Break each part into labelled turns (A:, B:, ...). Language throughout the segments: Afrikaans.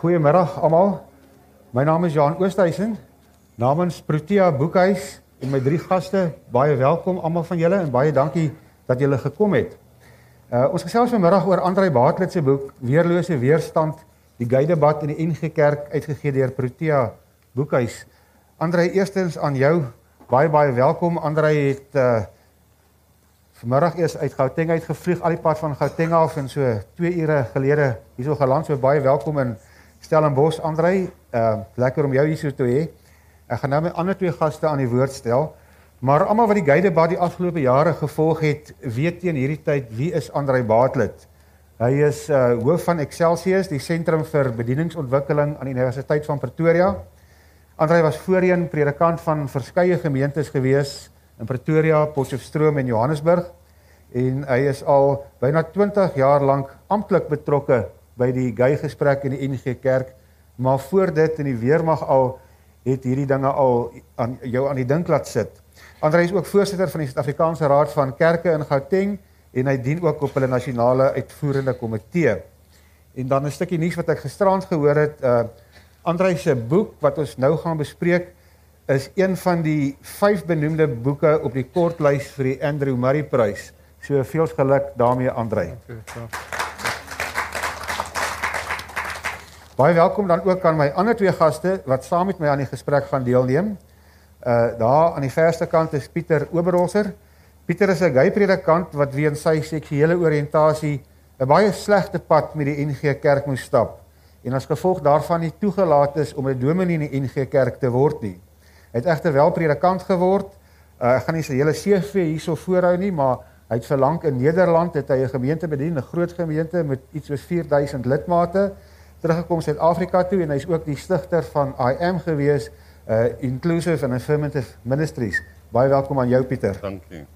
A: Goeiemiddag almal. My naam is Johan Oosthuizen. Namens Protea Boekhuis en my 3 gaste, baie welkom almal van julle en baie dankie dat julle gekom het. Ons gesels vanmiddag oor Andrei Bartlett se boek Weerlose Weerstand, die Geidebat in die NG Kerk uitgegee deur Protea Boekhuis. Andrei, eerstens aan jou, baie welkom. Andrei het vanmiddag eers uit Gauteng uitgevlieg, al die pad van Gauteng af en so 2 ure gelede hierso geland, so baie welkom in Stellenbosch, Andrei. Lekker om jou hierso te hê. Ek gaan nou my ander 2 gaste aan die woord stel, maar almal wat die Geidebat die afgelope jare gevolg het, weet teen hierdie tyd wie is Andrei Bartlett. Hy is hoof van Excelsius, die Sentrum vir Bedieningsontwikkeling aan die Universiteit van Pretoria. Andrei was voorheen predikant van verskeie gemeentes gewees in Pretoria, Potchefstroom en Johannesburg, en hy is al byna 20 jaar lank amptelik betrokke by die Geigesprek in die NG Kerk, maar voor dit in die weermag al het hierdie dinge al jou aan die dink laat sit. Andrei is ook voorsitter van die Suid-Afrikaanse Raad van Kerke in Gauteng en hy dien ook op hulle nasionale uitvoerende komitee. En dan 'n stukkie nuus wat ek gisterand gehoor het, Andrei se boek wat ons nou gaan bespreek is een van die 5 benoemde boeke op die kortlys vir die Andrew Murray Prys. So veel geluk daarmee, Andrei. Baie welkom dan ook aan my ander 2 gaste wat saam met my aan die gesprek gaan deelneem. Daar aan die verste kant is Pieter Oberholzer. Pieter is 'n gay predikant wat weens sy seksuele oriëntasie 'n baie slegte pad met die NG Kerk moes stap en as gevolg daarvan nie toegelaat is om 'n dominee in die NG Kerk te word nie. Hy het egter wel predikant geword. Ek gaan nie sy hele CV hierso voorhou nie, maar hy het verlang in Nederland, het hy 'n gemeente bedien, 'n groot gemeente met iets soos 4000 lidmate, teruggekom Suid-Afrika toe en hy is ook die stigter van IM gewees, Inclusive and Affirmative Ministries. Baie welkom aan jou, Pieter.
B: Dankie.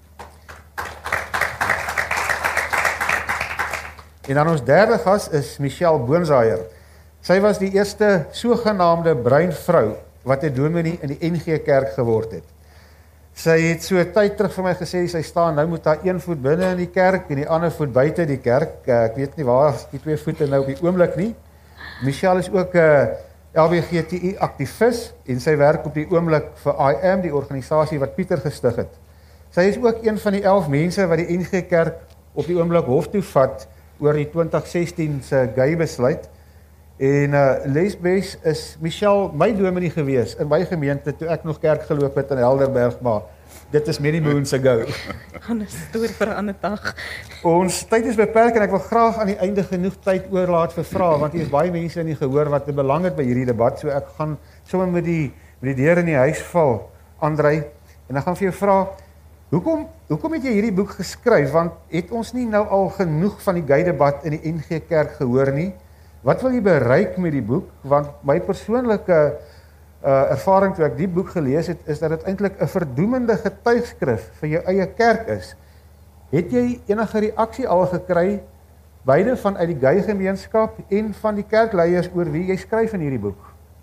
A: En dan ons derde gas is Michelle Boonzaier. Sy was die eerste sogenaamde bruin vrou wat 'n dominee in die NG Kerk geword het. Sy het so 'n tyd terug vir my gesê, sy staan nou met haar 1 voet binne in die kerk en die ander voet buite die kerk. Ek weet nie waar die 2 voete nou op die oomblik nie. Michelle is ook 'n LGBTI aktivis en sy werk op die oomblik vir IM, die organisasie wat Pieter gestig het. Sy is ook een van die 11 mense wat die NG Kerk op die oomblik hof toe vat oor die 2016 se gay besluit. En Lesbes is Michelle my dominee gewees in my gemeente toe ek nog kerk geloop het in Helderberg, maar dit is many moons ago.
C: 'n storie vir 'n ander dag.
A: Ons tyd is beperk en ek wil graag aan die einde genoeg tyd oorlaat vir vrae, want hier is baie mense in die gehoor wat 'n belang het by hierdie debat, so ek gaan sommer met die deur in die huis val, Andrei, en ek gaan vir jou vra, hoekom het jy hierdie boek geskryf, want het ons nie nou al genoeg van die Geidebat in die NG Kerk gehoor nie? Wat wil jy bereik met die boek? Want my persoonlike ervaring toe ek die boek gelees het, is dat dit eintlik 'n verdoemende getuigskrif vir jou eie kerk is. Het jy enige reaksie al gekry, beide vanuit die gay gemeenskap en van die kerkleiers oor wie jy skryf in hierdie boek?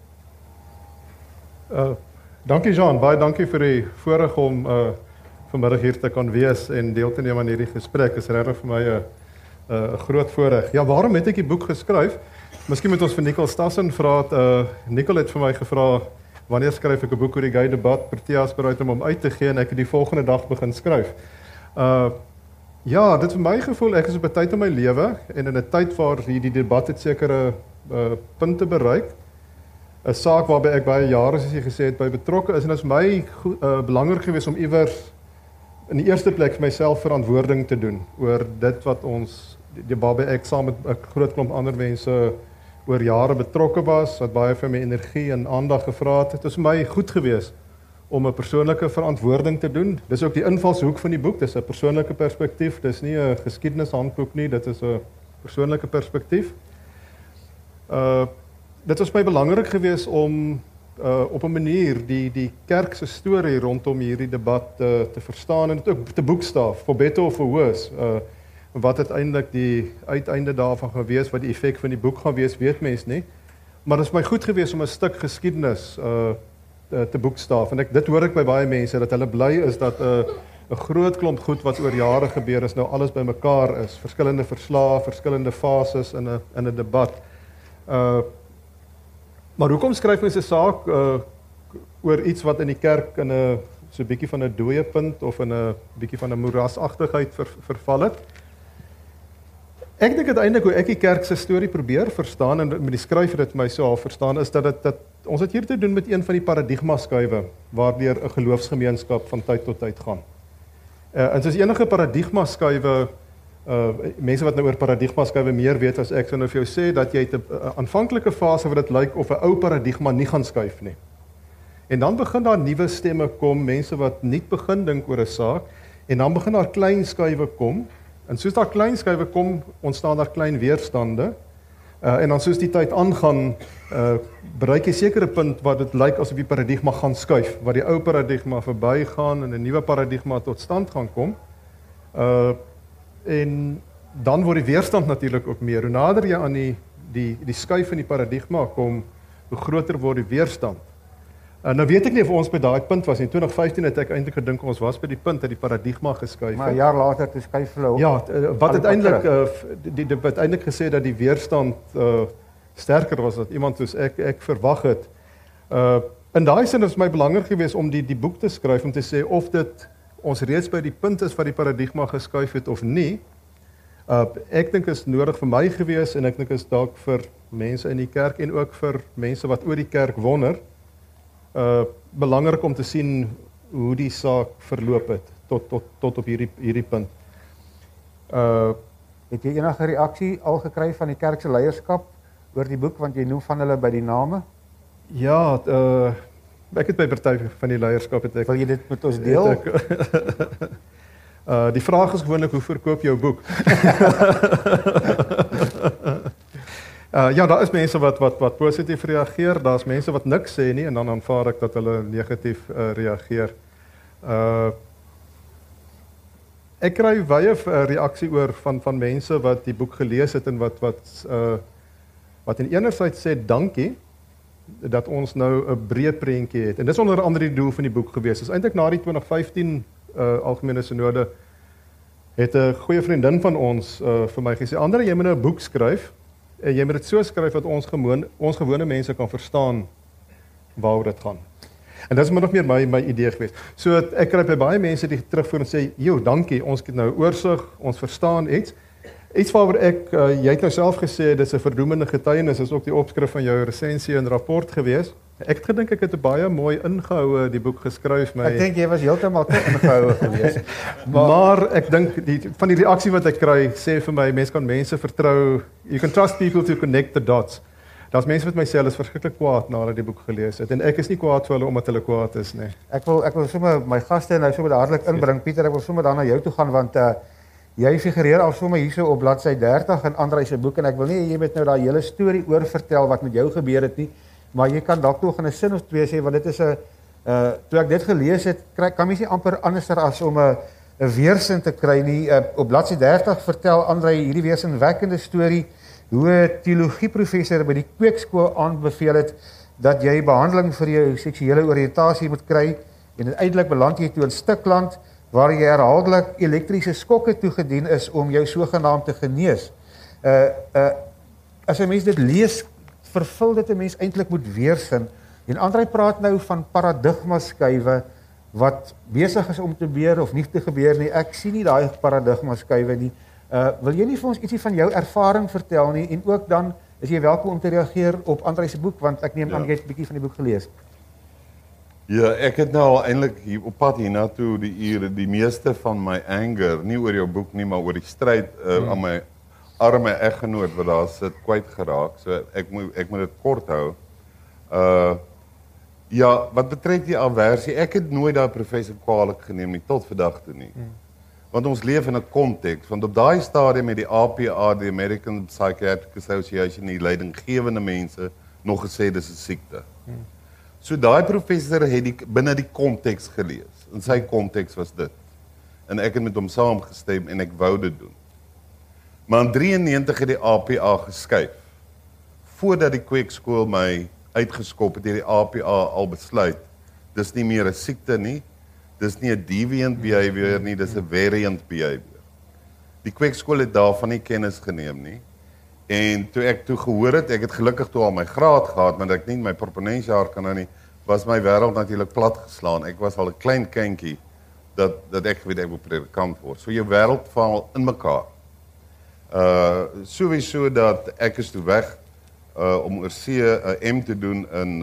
D: Dankie Jean, baie dankie vir die voorreg om vanmiddag hier te kan wees en deel te neem aan hierdie gesprek. Is regtig vir my 'n groot voorreg. Ja, waarom het ek die boek geskryf? Miskien moet ons vir Nicole Stassen vra. Nicole het vir my gevra, wanneer skryf ek 'n boek oor die Geidebat? Protea is bereid om hom uit te gee en ek het die volgende dag begin skryf. Ja, dit vir my gevoel, ek is op 'n tyd in my lewe en in 'n tyd waar die debat het sekere punte bereik. 'n Saak waarby ek baie jare, soos jy gesê het, by betrokke is en dit is my belangrik geweest om iewers in die eerste plek vir myself verantwoording te doen oor dit wat ons, waarby ek saam met 'n groot klomp ander mense oor jare betrokke was, wat baie vir my energie en aandag gevra het. Dit is vir my goed geweest om 'n persoonlike verantwoording te doen. Dis ook die invalshoek van die boek, dis 'n persoonlike perspektief, dis nie 'n geskiedenishandboek nie, dit is 'n persoonlike perspektief. Dit was my belangrik geweest om op 'n manier die kerk se storie rondom hierdie debat te verstaan en dit ook te boekstaaf, for better or for worse. Wat uiteindelik die uiteinde daarvan gaan wees, wat die effek van die boek gaan wees, weet mens nie. Maar dit is my goed geweest om 'n stuk geskiedenis te boekstaaf. En dit hoor ek by baie mense, dat hulle bly is dat 'n groot klomp goed wat oor jare gebeur is, nou alles bymekaar is. Verskillende verslae, verskillende fases in 'n debat. Maar hoekom skryf mens 'n saak oor iets wat in die kerk in 'n so 'n bietjie van 'n dooie punt of in 'n bietjie van 'n moerasagtigheid verval het? Ek dink uiteindelik hoe ek die kerk se storie probeer verstaan en met die skrywer dit my so half verstaan is dat ons het hier te doen met een van die paradigmaskuiwe waardeur 'n geloofsgemeenskap van tyd tot tyd gaan. En soos enige paradigmaskuiwe mense wat nou oor paradigmaskuiwe meer weet as ek sou nou vir jou sê dat jy 'n aanvanklike fase waar dit lyk of 'n ou paradigma nie gaan skuif nie. En dan begin daar nuwe stemme kom, mense wat nuut begin dink oor 'n saak en dan begin daar klein skuiwe kom. En soos daar klein skuiwe kom, ontstaan daar klein weerstande. En dan soos die tyd aangaan, bereik jy sekere punt waar dit lyk asof die paradigma gaan skuif, waar die ou paradigma verbygaan en 'n nuwe paradigma tot stand gaan kom. En dan word die weerstand natuurlik ook meer. Hoe nader jy aan die skuif in die paradigma kom, hoe groter word die weerstand. Nou weet ek nie of ons by daai punt was nie. In 2015 het ek eintlik gedink ons was by die punt dat die paradigma geskuif het.
A: Maar 'n jaar later toe skuif hulle op.
D: Ja, wat uiteindelik gesê dat die weerstand sterker was as iemand soos ek verwag het. In daai sin is my belangrik geweest om die boek te skryf om te sê of dit ons reeds by die punt is waar die paradigma geskuif het of nie. Ek dink is nodig vir my geweest en ek dink is dalk vir mense in die kerk en ook vir mense wat oor die kerk wonder. Belangrik om te sien hoe die saak verloop het tot op hierdie punt.
A: Het jy enige reaksie al gekry van die kerk se leierskap oor die boek want jy noem van hulle by die name?
D: Ja, ek het by party van die leierskap het ek.
A: Wil jy dit met ons deel?
D: Die vraag is gewoonlik hoe verkoop jou boek? Ja, daar is mense wat positief reageer, daar's mense wat niks sê nie en dan aanvaar ek dat hulle negatief reageer. Ek kry baie reaksie oor van mense wat die boek gelees het en wat in enerzijds sê dankie dat ons nou 'n breë prentjie het. En dis onder andere die doel van die boek gewees. Dis eintlik na die 2015 algemene sinode het 'n goeie vriendin van ons vir my gesê, "Andre, jy moet nou 'n boek skryf. En jy moet dit so skryf dat ons gewone mense kan verstaan waaroor dit gaan." En dit is maar nog meer my idee geweest. So ek kry by baie mense die terugvoer en sê, "Jo, dankie, ons het nou oorsig, ons verstaan iets." Iets waaroor jy het nou self gesê dis 'n verdoemende getuienis, is ook die opskrif van jou resensie en rapport geweest. Ek het gedink ek het 'n baie mooi ingehoue die boek geskryf.
A: Ek dink jy was heeltemal te ingehoue geweest.
D: Maar ek dink van die reaksie wat ek kry, sê vir my, mense kan mense vertrou. You can trust people to connect the dots. Daar's mense wat my sê hulle is verskriklik kwaad nadat die boek gelees het en ek is nie kwaad vir hulle omdat hulle kwaad is nie.
A: Ek wil sommer my gaste nou sommer dadelik inbring. Pieter, ek wil sommer dan na jou toe gaan want jy figureer al sommer hierso op bladsy 30 in Andre se boek en ek wil nie jy moet nou daai hele storie oor vertel wat met jou gebeur het nie. Maar jy kan dalk nog in 'n sin of twee sê want dit is toe ek dit gelees het, kan mens nie amper anderser as om 'n weersin te kry nie. Op bladsy 30 vertel Andre hierdie weersinwekkende storie hoe 'n teologieprofessor by die kweekskool aanbeveel het dat jy behandeling vir jou seksuele oriëntasie moet kry en uiteindelik beland jy toe in Stikland waar jy herhaaldelik elektriese skokke toegedien is om jou sogenaamd te genees. As 'n mens dit lees, vervul dit 'n mens eintlik moet weersin. En Andre praat nou van paradigmaskuiwe wat besig is om te gebeur of nie te gebeur nie. Ek sien nie daai paradigmaskuiwe nie. Wil jy nie vir ons ietsie van jou ervaring vertel nie en ook dan is jy welkom om te reageer op Andre se boek want ek neem aan jy het 'n bietjie van die boek gelees.
B: Ja, ek het nou al eintlik hier op pad hiernatoe die meeste van my anger, nie oor jou boek nie, maar oor die stryd aan my arme eggenoot wat daar sit kwyt geraak. So ek moet dit kort hou. Ja, wat betref die aversie, ek het nooit daai professor kwaadlik geneem nie tot vandag toe nie. Want ons leef in 'n konteks, want op daai stadium met die APA, die American Psychiatric Association, die leidinggewende mense nog gesê dis 'n siekte. So daai professor het binne die konteks gelees. En sy konteks was dit. En ek het met hom saamgestem en ek wou dit doen. Maar in 93 het die APA geskuif. Voordat die kweekskool my uitgeskop het, die APA al besluit, dis nie meer 'n siekte nie, dis nie 'n deviant behavior nie, dis 'n variant behavior. Die kweekskool het daarvan nie kennis geneem nie. En toe ek gehoor het, ek het gelukkig toe al my graad gehad, maar dat ek nie my proponensjaar kan nou nie, was my wêreld natuurlik plat geslaan. Ek was al 'n klein kindjie dat ek weet ek wil predikant word. So jou wêreld val in mekaar. Sowieso dat ek is toe weg om oorsee 'n M te doen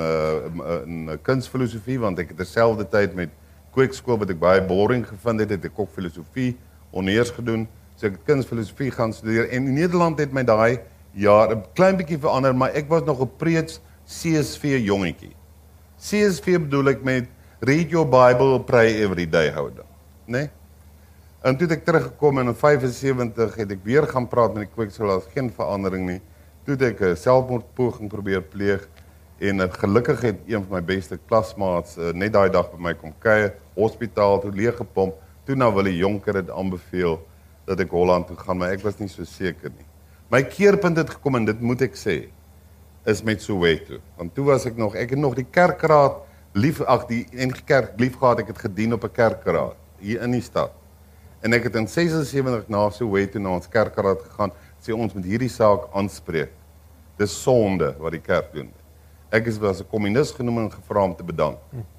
B: in kunsfilosofie, want ek het terselfdertyd met kweekskool wat ek baie boring gevind het, het ek ook filosofie honneurs gedoen. So ek het kunsfilosofie gaan studeer en in Nederland het my daai jaar 'n klein bietjie verander, maar ek was nog 'n preets CSV jongetjie. CSV bedoel ek met read your Bible, pray every day houding, né? En toe het ek teruggekom en in 75 het ek weer gaan praat met die kweekskool, daar was geen verandering nie. Toe het ek 'n selfmoordpoging probeer pleeg en gelukkig het een van my beste klasmaats net daai dag by my kom kuier, hospitaal toe leeggepomp. Toe nou Willie Jonker het aanbeveel dat ek Holland toe gaan, maar ek was nie so seker nie. My keerpunt het gekom en dit moet ek sê, is met Soweto. Want toe was ek het nog die kerkraad die NG Kerk lief gehad, ek het gedien op 'n kerkraad hier in die stad. En ek het in 76 na Soweto na ons kerkraad gegaan, sê ons moet hierdie saak aanspreek. Dis sonde wat die kerk doen. Ek was 'n kommunis genoem en gevra om te bedank.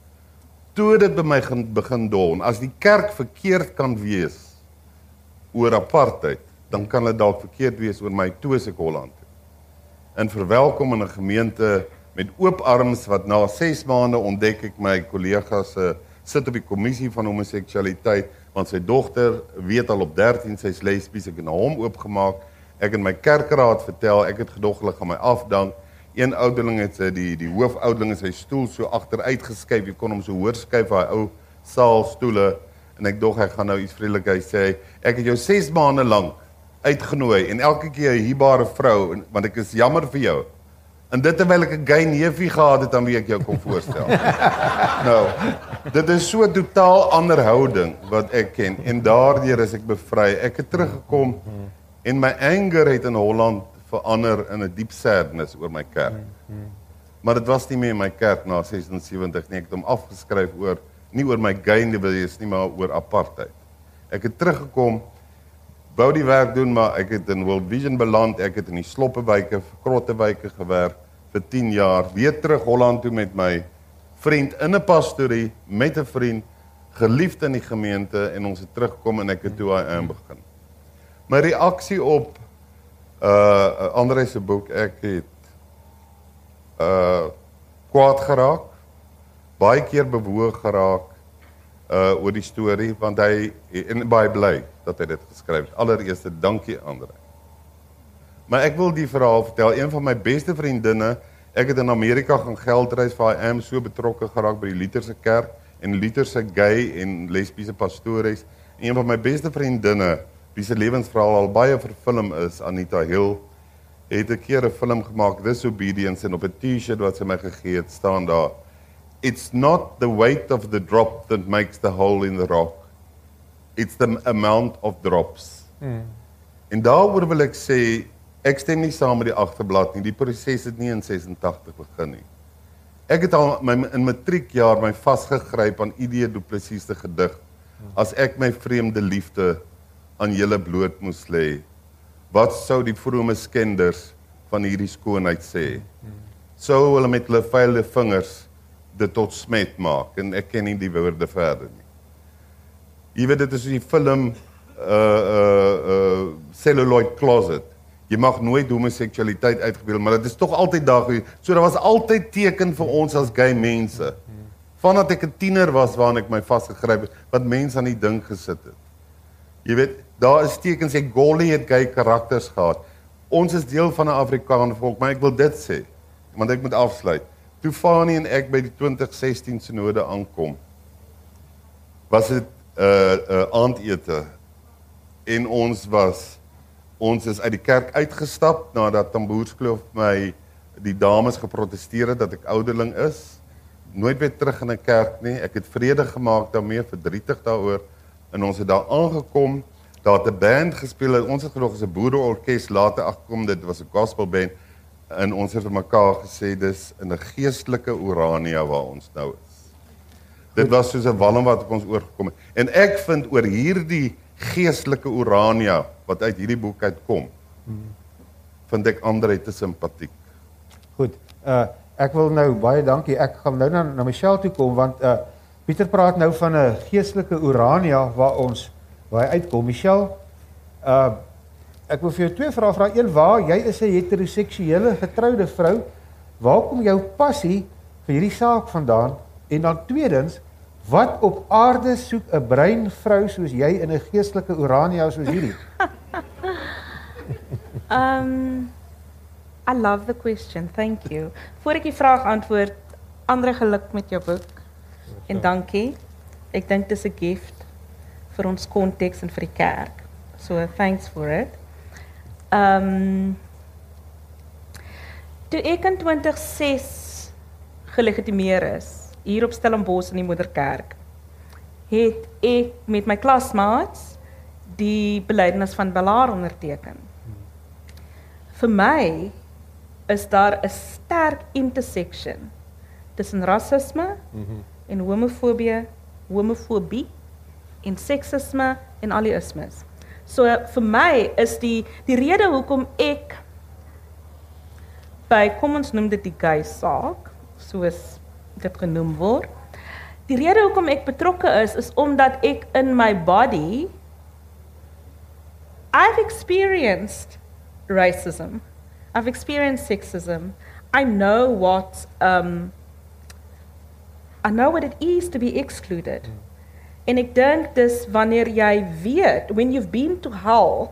B: Toe dit by my begin dawn, as die kerk verkeerd kan wees oor apartheid, dan kan dit dalk verkeerd wees oor my toe as ek Holland toe. En verwelkom in 'n gemeente met oop arms wat na 6 maande ontdek ek my kollegas sit op die kommissie van homoseksualiteit, want sy dogter weet al op 13 sy's lesbies, ek het na hom oopgemaak, ek in my kerkraad vertel, ek het gedog hulle gaan my afdank. Een ouderling het die hoofouderling in sy stoel so agteruit geskuif, jy kon hom so hoor skuif daai ou saalstoele en ek dog hy gaan nou iets vriendelik hy sê, ek het jou 6 maande lank uitgenooi en elke keer 'n hierbare vrou, want ek is jammer vir jou. En dit terwyl ek 'n gay neefie gehad het aan wie ek jou kon voorstel. Nou, dit is so 'n totaal ander houding wat ek ken en daardeur is ek bevry. Ek het teruggekom en my anger het in Holland verander in 'n diep sadness oor my kerk. Maar dit was nie meer my kerk na 76 nie, ek het hom afgeskryf nie oor my gay wees nie, maar oor apartheid. Ek het teruggekom, wou die werk doen, maar ek het in World Vision beland, ek het in die sloppewyke, krottewyke gewerk vir 10 jaar, weer terug Holland toe met my vriend in 'n pastorie, met 'n vriend, geliefd in die gemeente en ons het teruggekom en ek het toe aan begin. My reaksie op André se boek, ek het kwaad geraak, baie keer bewoog geraak oor die storie, want hy en baie bly dat hy dit geskryf het. Allereerste, dankie André. Maar ek wil die verhaal vertel, een van my beste vriendinne, ek het in Amerika gaan geldreis vir I am so betrokke geraak by die Lutherse kerk en Lutherse gay en lesbiese pastores. Een van my beste vriendinne, wie se lewensverhaal al baie verfilm is, Anita Hill, het 'n keer 'n film gemaak, Disobedience, en op 'n T-shirt wat sy my gegee het, staan daar, "It's not the weight of the drop that makes the hole in the rock. It's the amount of drops." En daaroor wil ek sê, ek stem nie saam met die agterblad nie, die proses het nie in 86 begin nie. Ek het al in matriekjaar my vasgegryp aan ID Du Plessis se gedig, "As ek my vreemde liefde aan julle bloot moes lê, wat sou die vrome skenders van hierdie skoonheid sê? Sou hulle met hulle vuile vingers dit tot smet maak?" En ek ken nie die woorde verder nie. Jy weet, dit is die film Celluloid Closet. Jy mag nooit homoseksualiteit uitgebeeld, maar dit is tog altyd daar. So daar was altyd teken vir ons as gay mense. Vandat ek 'n tiener was waarna ek my vasgegryp het, wat mense aan die ding gesit het. Jy weet, daar is tekens, Golly het gay karakters gehad. Ons is deel van 'n Afrikaanse volk, maar ek wil dit sê, want ek moet afsluit. Toe Fanie en ek by die 2016 synode aankom, was dit aandete en ons is uit die kerk uitgestap nadat Tamboerskloof my die dames geprotesteer het dat ek ouderling is. Nooit weer terug in 'n kerk nie. Ek het vrede gemaak daarmee, verdrietig daaroor en ons het daar aangekom. Daar het 'n band gespeel. Ons het gedog as 'n boereorkes, later agterkom dit was 'n gospelband en ons het vir mekaar gesê dis in 'n geestelike Urania waar ons nou is. Dit was soos 'n walm wat op ons oorgekom het. En ek vind oor hierdie geestelike Urania wat uit hierdie boek uitkom, vind ek André te simpatiek.
A: Goed. Ek wil nou baie dankie. Ek gaan nou na Michelle toe kom want Pieter praat nou van 'n geestelike Urania waar hy uitkom. Michelle, ek wil vir jou twee vrae vra. Een, waar jy is 'n heteroseksuele getroude vrou, waar kom jou passie vir hierdie saak vandaan? En dan tweedens, wat op aarde soek 'n bruin vrou soos jy in 'n geestelike Urania soos hierdie?
C: I love the question, thank you. Voor ek die vraag antwoord, Andre, geluk met jou boek. En dankie. Ek dink dit is 'n gift vir ons konteks en vir die kerk. So thanks for it. Toe ek in 2006 gelegitimeer is, hier op Stellenbosch in die Moederkerk, het ek met my klasmaats die belydenis van Bellaar onderteken. Vir my is daar 'n sterk intersection tussen rassisme en homofobie en seksisme en al die ismes. So vir my is die rede hoekom ek by, kom ons noem dit die gay saak, soos dit genoem word. Die rede hoekom ek betrokke is omdat ek in my body, I've experienced racism. I've experienced sexism. I know what it is to be excluded. En ek dink dis wanneer jy weet, when you've been to hell,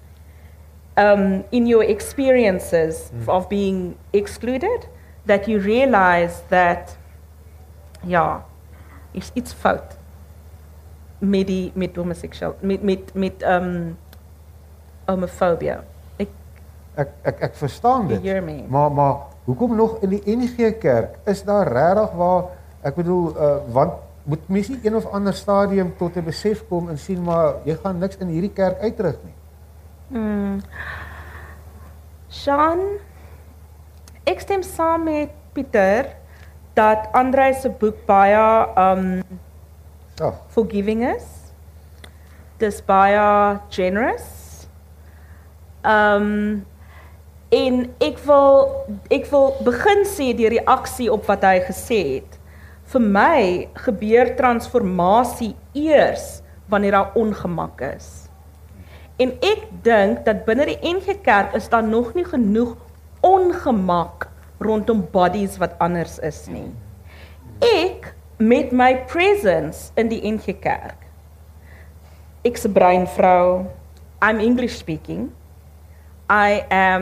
C: in your experiences of being excluded, that you realize that, ja, it's fout met homoseksueel, met homofobie.
A: Ek verstaan dit.
C: You hear me?
A: Maar hoekom nog in die NG Kerk? Is daar regtig waar, ek bedoel, want moet mens nie een of ander stadium tot 'n besef kom en sien maar jy gaan niks in hierdie kerk uitrig nie.
C: Sean, ek stem saam met Pieter dat Andre se boek baie forgiving is. Dis baie generous. En ek wil begin sê die reaksie op wat hy gesê het. Vir my gebeur transformasie eers wanneer daar ongemak is. En ek dink dat binne die NG Kerk is daar nog nie genoeg ongemak rondom bodies wat anders is nie. Ek met my presence in die NG Kerk. Ek's 'n bruin vrou. I'm English speaking. I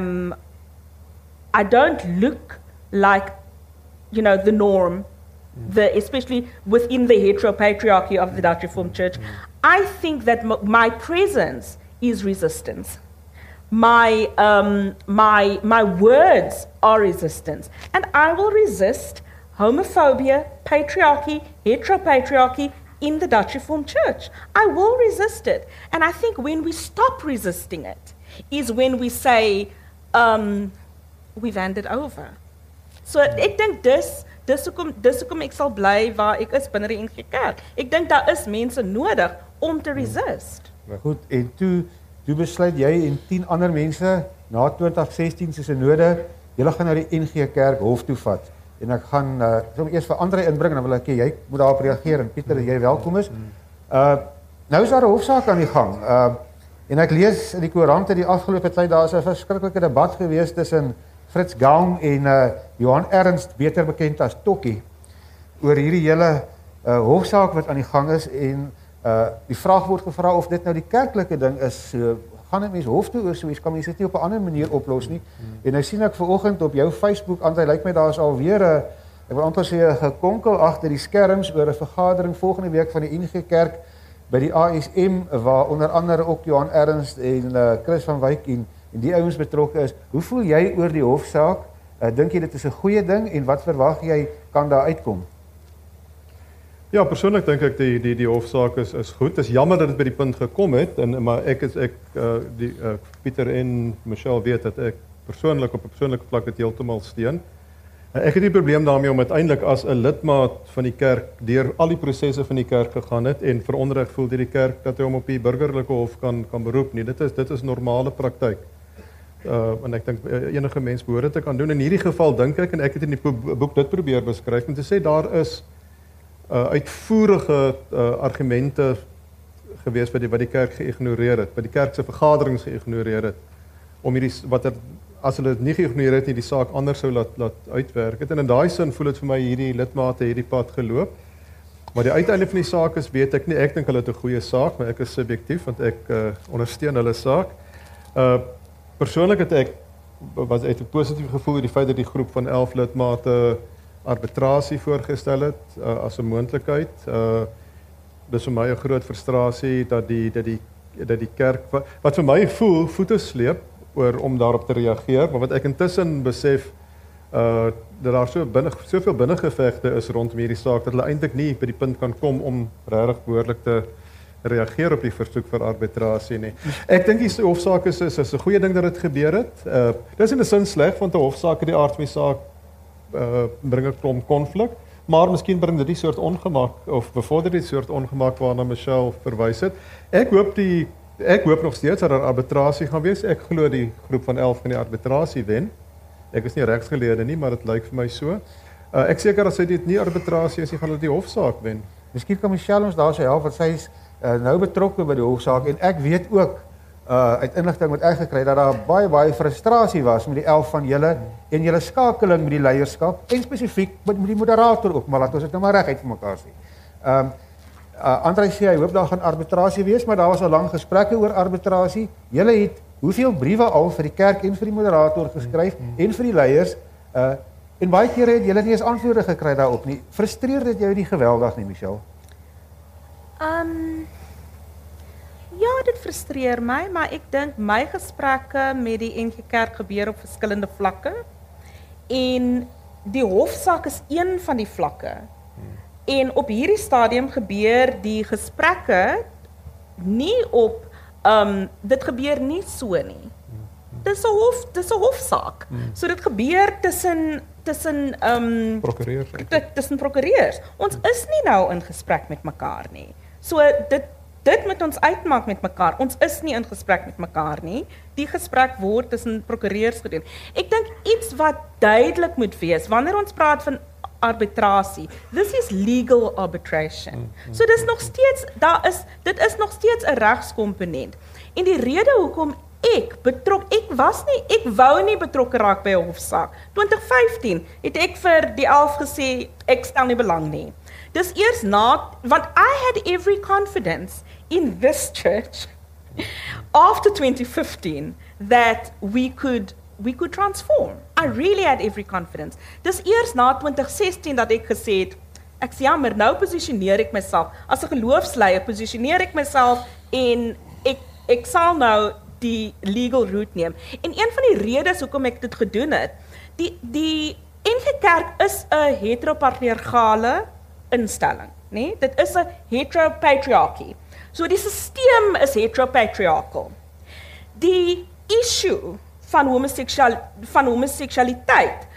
C: don't look like, the norm, especially within the heteropatriarchy of the Dutch Reformed Church. I think that my presence is resistance. My words are resistance. And I will resist homophobia, patriarchy, heteropatriarchy in the Dutch Reformed Church. I will resist it. And I think when we stop resisting it, is when we say, we've handed over. So ek dink dis hoekom ek sal bly waar ek is binne die NG Kerk. Ek dink daar is mense nodig om te resist.
A: Goed, en toe besluit jy en 10 ander mense na 2016 se synode, julle gaan nou die NG Kerk hof toe vat. En ek gaan sommer eers vir Andre inbring en dan wil ek jy moet daarop reageer en Pieter, jy welkom is. Nou is daar 'n hofsaak aan die gang. En ek lees in die koerante die afgelope tyd, daar is 'n verskriklike debat gewees tussen Fritz Gaung en Johan Ernst, beter bekend as Tokkie, oor hierdie hele hofsaak wat aan die gang is en die vraag word gevra of dit nou die kerklike ding is, gaan 'n mens hof toe oor so iets, kan mens dit nie op 'n ander manier oplos nie. En nou sien ek vanoggend op jou Facebook, Andre, lyk my daar is alweer ek wil amper sê 'n gekonkel agter die skerms oor 'n vergadering volgende week van die NG Kerk by die ASM, waar onder andere ook Johan Ernst en Chris van Wyk en die ouens betrokke is. Hoe voel jy oor die hofsaak? Dink jy dit is 'n goeie ding en wat verwag jy kan daar uitkom?
D: Ja, persoonlik dink ek die hofsaak is goed. Dit is jammer dat dit by die punt gekom het maar Pieter en Michelle weet dat ek persoonlik op 'n persoonlike vlak dit heeltemal steun. Ek het nie probleem daarmee om uiteindelik as 'n lidmaat van die kerk deur al die prosesse van die kerk gegaan het en veronderrig voel deur die kerk dat hy hom op die burgerlike hof kan beroep nie. Dit is normale praktyk. En ek dink enige mens behoort dit kan doen. In hierdie geval dink ek, en ek het in die boek dit probeer beskryf, om te sê daar is uitvoerige argumente gewees wat die kerk geïgnoreer het, wat die kerk se vergaderings geïgnoreer het, om hierdie, as hulle dit nie geïgnoreer het nie, die saak anders sou laat uitwerk het. En in daai sin voel dit vir my hierdie lidmate hierdie pad geloop. Maar die uiteinde van die saak is, weet ek nie, ek dink hulle het 'n goeie saak, maar ek is subjektief, want ek ondersteun hulle saak. Persoonlik het ek uit 'n positiewe gevoel oor die feit dat die groep van 11 lidmate arbitrasie voorgestel het, as 'n moontlikheid. Dis vir my 'n groot frustrasie dat die kerk, wat vir my voel, voete sleep om daarop te reageer, maar wat ek intussen besef, dat daar soveel binnengevegte is rondom hierdie saak, dat hulle eintlik nie by die punt kan kom om regtig behoorlik te reageer op die versoek vir arbitrasie nie. Ek dink die hofsaak is 'n goeie ding dat dit gebeur het. Dis in 'n sin sleg, want 'n hofsaak het die aard van die saak bring 'n klomp konflik, maar miskien bring dit die soort ongemak, of bevorder die soort ongemak waarna Michelle verwys het. Ek hoop nog steeds dat daar arbitrasie gaan wees. Ek glo die groep van 11 gaan die arbitrasie wen. Ek is nie regsgeleerde nie, maar dit lyk vir my so. Ek seker as dit nie arbitrasie is, gaan hulle die hofsaak wen.
A: Miskien kan Michelle ons daar so help, want sy is nou betrokke by die hofsaak, en ek weet ook uit inligting wat ek gekry dat daar baie frustrasie was met die 11 van julle en julle skakeling met die leierskap, en spesifiek met die moderator ook, maar laat ons dit nou maar reguit vir mekaar sê. André sê hy hoop daar gaan arbitrasie wees, maar daar was al lank gesprekke oor arbitrasie. Julle het hoeveel briewe al vir die kerk en vir die moderator geskryf en vir die leiers, en baie kere het julle nie eens antwoorde gekry daarop nie. Frustreer dit jou nie geweldig nie, Michelle?
C: Ja, dit frustreer my, maar ek dink my gesprekke met die NG Kerk gebeur op verskillende vlakke, en die hofsaak is een van die vlakke. En op hierdie stadium gebeur die gesprekke nie op, dit gebeur nie so nie. Dis 'n hofsaak. So dit gebeur tussen
D: Prokureurs.
C: tussen prokureurs. Ons is nie nou in gesprek met mekaar nie. So dit moet ons uitmaak met mekaar. Ons is nie in gesprek met mekaar nie. Die gesprek word tussen prokureurs gedoen. Ek dink iets wat duidelik moet wees, wanneer ons praat van arbitrasie, this is legal arbitration. So dis nog steeds, dit is nog steeds 'n regskomponent. En die rede hoekom ek wou nie betrokke raak by 'n hofsaak. 2015 het ek vir die 11 gesê, ek stel nie belang nie. Dis eers want I had every confidence in this church after 2015 that we could transform. I really had every confidence. Dis eers na 2016 dat ek gesê het, ek sê jammer, nou posisioneer ek myself, as 'n geloofsleier posisioneer ek myself, en ek sal nou die legal route neem. En een van die redes hoekom ek dit gedoen het, die NG Kerk is 'n heteropatriargale instelling, nee? Dit is 'n heteropatriarchy. So die stelsel is heteropatriarchal. Die issue van homoseksualiteit,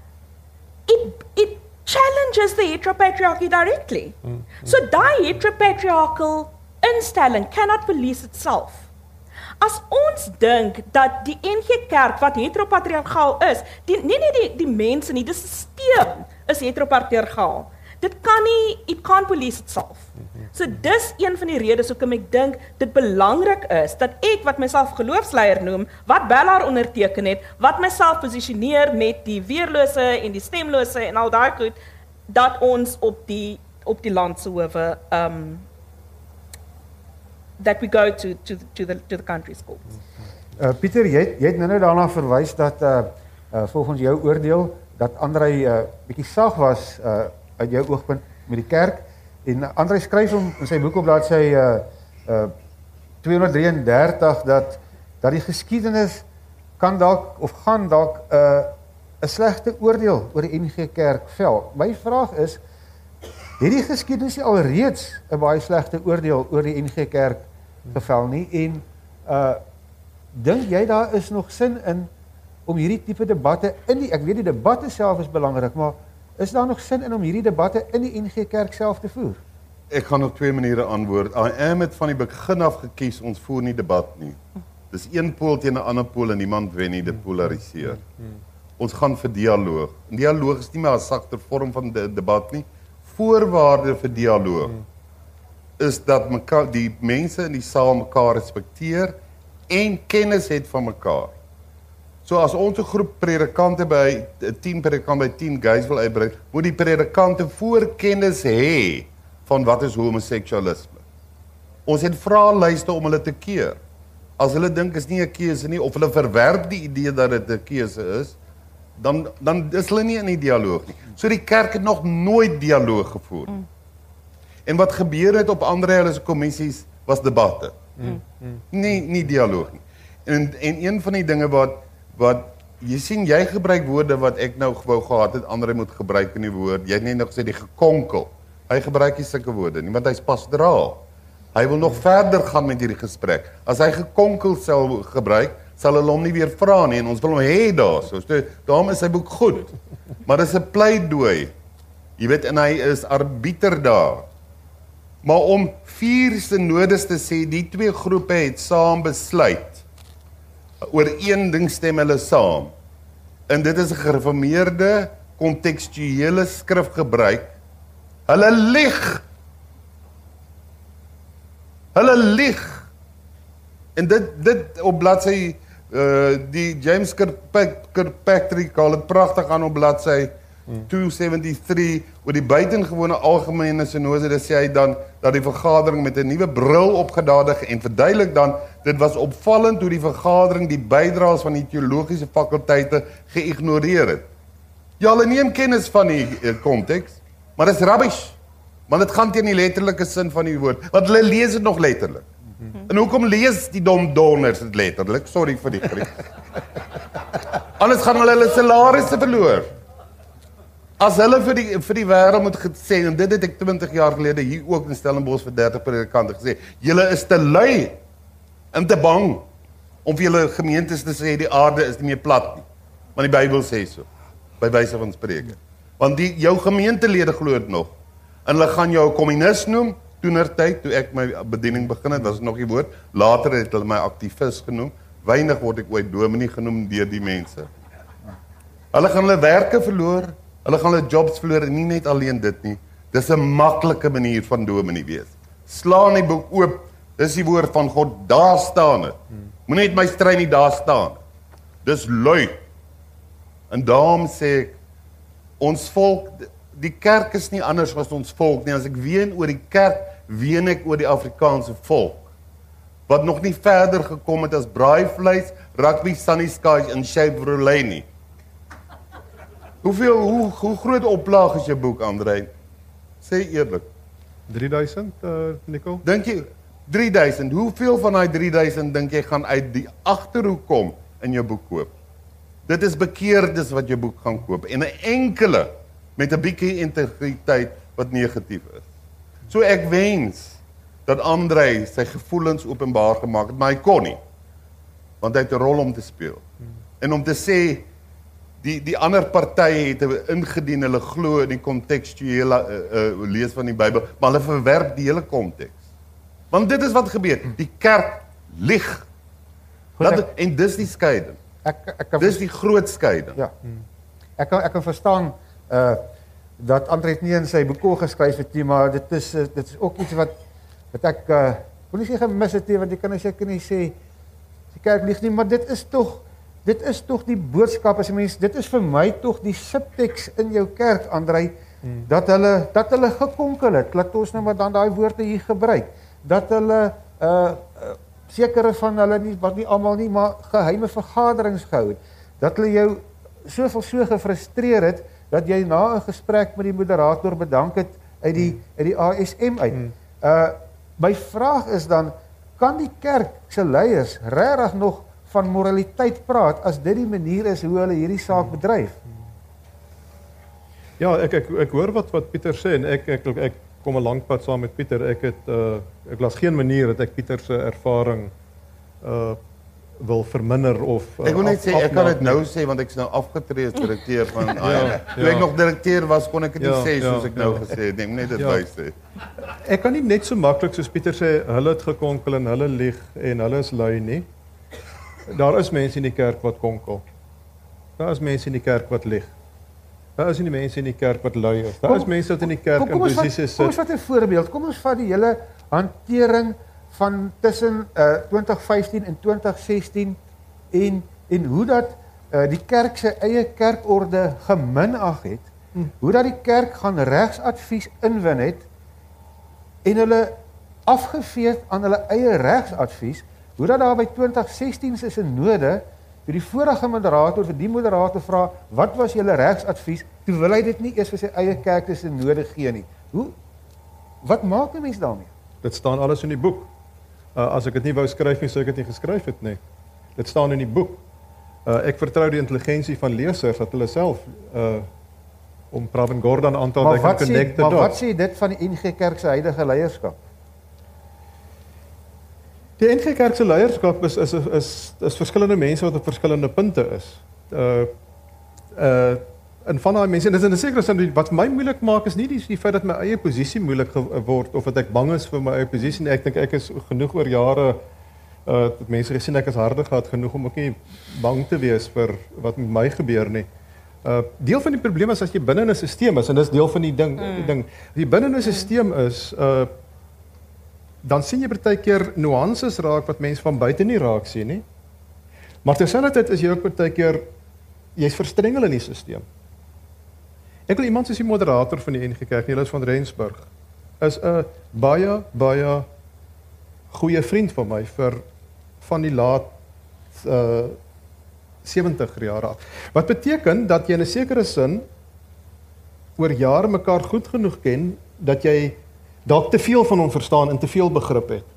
C: it challenges the heteropatriarchy directly. So die heteropatriarchal instelling cannot police itself. As ons dink dat die NG Kerk wat heteropatriargaal is, die mense nie, die stelsel is heteropatriargaal. Dit kan nie, it can't police itself. So dis een van die redes hoekom ek dink dit belangrik is dat ek wat myself geloofsleier noem, wat Bellaar onderteken het, wat myself posisioneer met die weerlose en die stemlose en al daai goed, dat ons op die landse howe that we go to the country schools.
A: Pieter, jy het nou daarna verwys dat volgens jou oordeel dat André bietjie sag was uit jou oogpunt met die kerk, en André skryf in sy boek op bladsy 233 dat die geskiedenis kan dalk of gaan dalk 'n slegte oordeel oor die NG Kerk vel. My vraag is, het die geskiedenis alreeds 'n baie slegte oordeel oor die NG Kerk gevel nie, en dink jy daar is nog sin in om hierdie tipe debatte ek weet die debatte self is belangrik, maar is daar nog sin in om hierdie debatte in die NG Kerk self te voer?
B: Ek gaan op twee maniere antwoord. AM het van die begin af gekies, ons voer nie debat nie. Dis een pool teen 'n ander pool en niemand wen nie, dit polariseer. Ons gaan vir dialoog. En dialoog is nie maar 'n sagter vorm van debat nie. Voorwaarde vir dialoog is dat die mense in die saal mekaar respekteer en kennis het van mekaar. So as ons 'n groep predikante by 10 predikante by 10 guys wil uitbrei, moet die predikante voorkennis hê van wat is homoseksualisme. Ons het vraelyste om hulle te keer. As hulle dink is nie 'n keuse nie of hulle verwerp die idee dat dit 'n keuse is, dan is hulle nie in die dialoog nie. So die kerk het nog nooit dialoog gevoer. En wat gebeur het op ander se kommissies was debatte. Nie dialoog nie. En een van die dinge wat jy sien, jy gebruik woorde wat ek nou wou gehad het, ander moet gebruik in die woord. Jy het net nog gesê die gekonkel. Hy gebruik nie sulke woorde nie, want hy's pastoraal. Hy wil nog verder gaan met hierdie gesprek. As hy gekonkel sal gebruik, sal hulle hom nie weer vra nie en ons wil hom hê daarso. So, daarom is sy boek goed. Maar dis 'n pleidooi. Jy weet, en hy is arbiter daar. Maar om 4 synodes te sê, die 2 groepe het saam besluit. Oor een ding stem hulle saam. En dit is 'n gereformeerde, kontekstuele skrifgebruik. Hulle lieg. Hulle lieg. En dit op bladsy die James Kirkpatrick haal dit pragtig aan op bladsy 273 oor die buitengewone algemene sinode. Dit sê hy dan dat die vergadering met 'n nuwe bril opgedadig en verduidelik dan dit was opvallend hoe die vergadering die bydraes van die teologiese fakulteite geïgnoreer het. Ja, hulle neem kennis van die konteks, maar dit is rubbish. Want dit gaan teen die letterlike sin van die woord, want hulle lees dit nog letterlik. En hoekom lees die donders dit letterlik? Sorry vir die Grieks. Anders gaan hulle salarisse verloor. As hulle vir die wêreld moet gesê, en dit het ek 20 jaar gelede hier ook in Stellenbosch vir 30 predikante gesê, julle is te lui en te bang om vir julle gemeentes te sê die aarde is nie meer plat nie. Want die Bybel sê so, by wyse van Spreuke. Want jou gemeentelede glo dit nog. En hulle gaan jou 'n kommunis noem, toenertyd, toe ek my bediening begin het, was dit nog die woord. Later het hulle my aktivis genoem. Weinig word ek ooit dominee genoem deur die mense. Hulle gaan hulle werke verloor, hulle gaan hulle jobs verloor en nie net alleen dit nie. Dis 'n maklike manier van dominee wees. Slaan die boek oop, dis die woord van God, daar staan dit. Moenie net my stryd nie, daar staan. Dis lui. En daarom sê ek, ons volk, die kerk is nie anders as ons volk nie. As ek ween oor die kerk, ween ek oor die Afrikaanse volk. Wat nog nie verder gekom het as braaivleis, rugby, sunny skies en Chevrolet nie. Hoe groot oplaag is jou boek, André? Sê eerlik.
D: 3000, Nico?
B: Dink jy 3000? Hoeveel van daai 3000 dink jy gaan uit die agterhoek kom in jou boek koop? Dit is bekeerdes wat jou boek gaan koop en 'n enkele met 'n bietjie integriteit wat negatief is. So ek wens dat André sy gevoelens openbaar gemaak het, maar hy kon nie. Want hy het 'n rol om te speel. En om te sê die ander partye het ingedien hulle glo in die kontekstuele lees van die Bybel, maar hulle verwerp die hele konteks. Want dit is wat gebeur. Die kerk lieg. En dis die skeiding. Dis die groot skeiding.
A: Ja. Ek kan verstaan dat André het nie in sy boek geskryf het nie, maar dit is ook iets wat ek wil nie sê gemis het nie, want jy kan seker nie sê die kerk lieg nie, maar dit is tog die boodskap as 'n mens, dit is vir my tog die subteks in jou kerk, André, dat hulle gekonkel het, laat ons nou maar dan daai woorde hier gebruik, dat hulle sekere van hulle nie, wat nie almal nie, maar geheime vergaderings gehou het, dat hulle jou so gefrustreer het, dat jy na 'n gesprek met die moderator bedank het uit die ASM uit. My vraag is dan, kan die kerk se leiers regtig nog van moraliteit praat as dit die manier is hoe hulle hierdie saak bedryf?
D: Ja, ek hoor wat Pieter sê en ek kom 'n lank pad saam met Pieter. Ek las geen manier dat ek Pieter se ervaring wil verminder of
B: ek wil net sê ek kan dit nou sê want ek is nou afgetree as direkteur van toe ek nog direkteur was kon ek dit nie sê soos ek nou gesê het nie, net dit wys sê.
D: Ek kan nie net so maklik soos Pieter sê hulle het gekonkel en hulle lieg en hulle is lui nie. Daar is mense in die kerk wat konkel. Daar is mense in die kerk wat lieg. Daar is nie mense in die kerk wat lui is. Daar is mense wat in die kerk in posisies
A: Kom ons
D: sit.
A: vat 'n voorbeeld. Kom ons vat die hele hantering van tussen 2015 en 2016 en hoe dat die kerk se eie kerkorde geminag het, hoe dat die kerk gaan regsadvies inwin het en hulle afgeveer aan hulle eie regsadvies, hoe dat daar by 2016 se synode toe die vorige moderator vir die moderator vra, wat was julle regsadvies? Toe wil hy dit nie eers vir sy eie kerk se synode gee nie. Wat maak 'n mens daarmee?
D: Dit staan alles in die boek. As ek dit nie wou skryf nie, sou ek dit nie geskryf het nie. Dit staan in die boek. Ek vertrou die intelligensie van lesers dat hulle self om Pravin Gordhan aan te haal,
A: Maar
D: connected
A: wat sê dit van die NG Kerk se huidige leierskap?
D: Die NG Kerk se leierskap is verskillende mense wat op verskillende punte is. En van daai mense, en dis in 'n sekere sin wat vir my moeilik maak is nie die feit dat my eie posisie moeilik word of dat ek bang is vir my eie posisie nie. Ek dink ek is genoeg oor jare dat mense gesien ek is harde gehad genoeg om ook nie bang te wees vir wat met my gebeur nie. Deel van die probleem is as jy binne in 'n stelsel is en dis deel van die ding. As jy binne in 'n stelsel is, dan sien jy partykeer nuances raak wat mense van buite nie raak sien nie. Maar terselfdertyd is jy ook partykeer jy's verstrengel in die stelsel. Ek wil iemand soos die moderator van die NG Kerk, Niels van Rensburg, is 'n baie goeie vriend van my van die laat 70 jaar af. Wat beteken dat jy in 'n sekere sin oor jare mekaar goed genoeg ken dat jy dalk te veel van hom verstaan en te veel begrip het.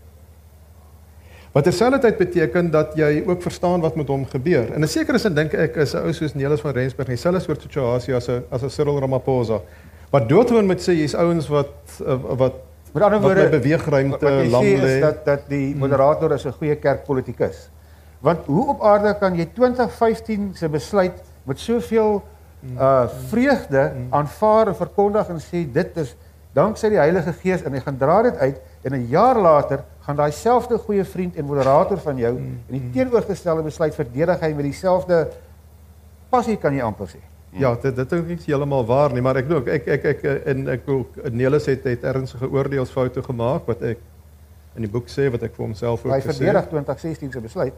D: Wat terselfdertyd beteken dat jy ook verstaan wat met hom gebeur. In 'n sekere sin dink ek is 'n ou soos Niels van Rensburg dieselfde soort situasie as 'n Cyril Ramaphosa. Wat doodgewoon met sê jy's ouens wat
A: Met ander woorde,
D: beweegruimte
A: wat jy
D: lam
A: sê
D: lê.
A: is dat die moderator is 'n goeie kerkpolitikus. Want hoe op aarde kan jy 2015 se besluit met soveel vreugde aanvaar en verkondig en sê dit is danksy die Heilige Gees en jy gaan dra dit uit en 'n jaar later gaan daai selfde goeie vriend en moderator van jou in die teenoorgestelde besluit verdedig hy met dieselfde passie kan jy amper sê.
D: Ja, dit is nie heeltemal waar nie, maar ek dink ek Nelis het ernstige oordeelsfoute gemaak wat ek in die boek sê wat ek vir homself ook
A: Hy
D: gesê.
A: verdedig 2016 se besluit.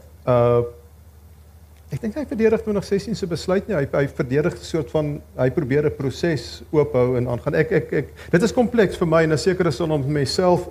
D: Ek dink hy verdedig 2016 se besluit nie. Hy verdedig 'n soort van hy probeer 'n proses oophou en aangaan. Dit is kompleks vir my en 'n sekere sin om myself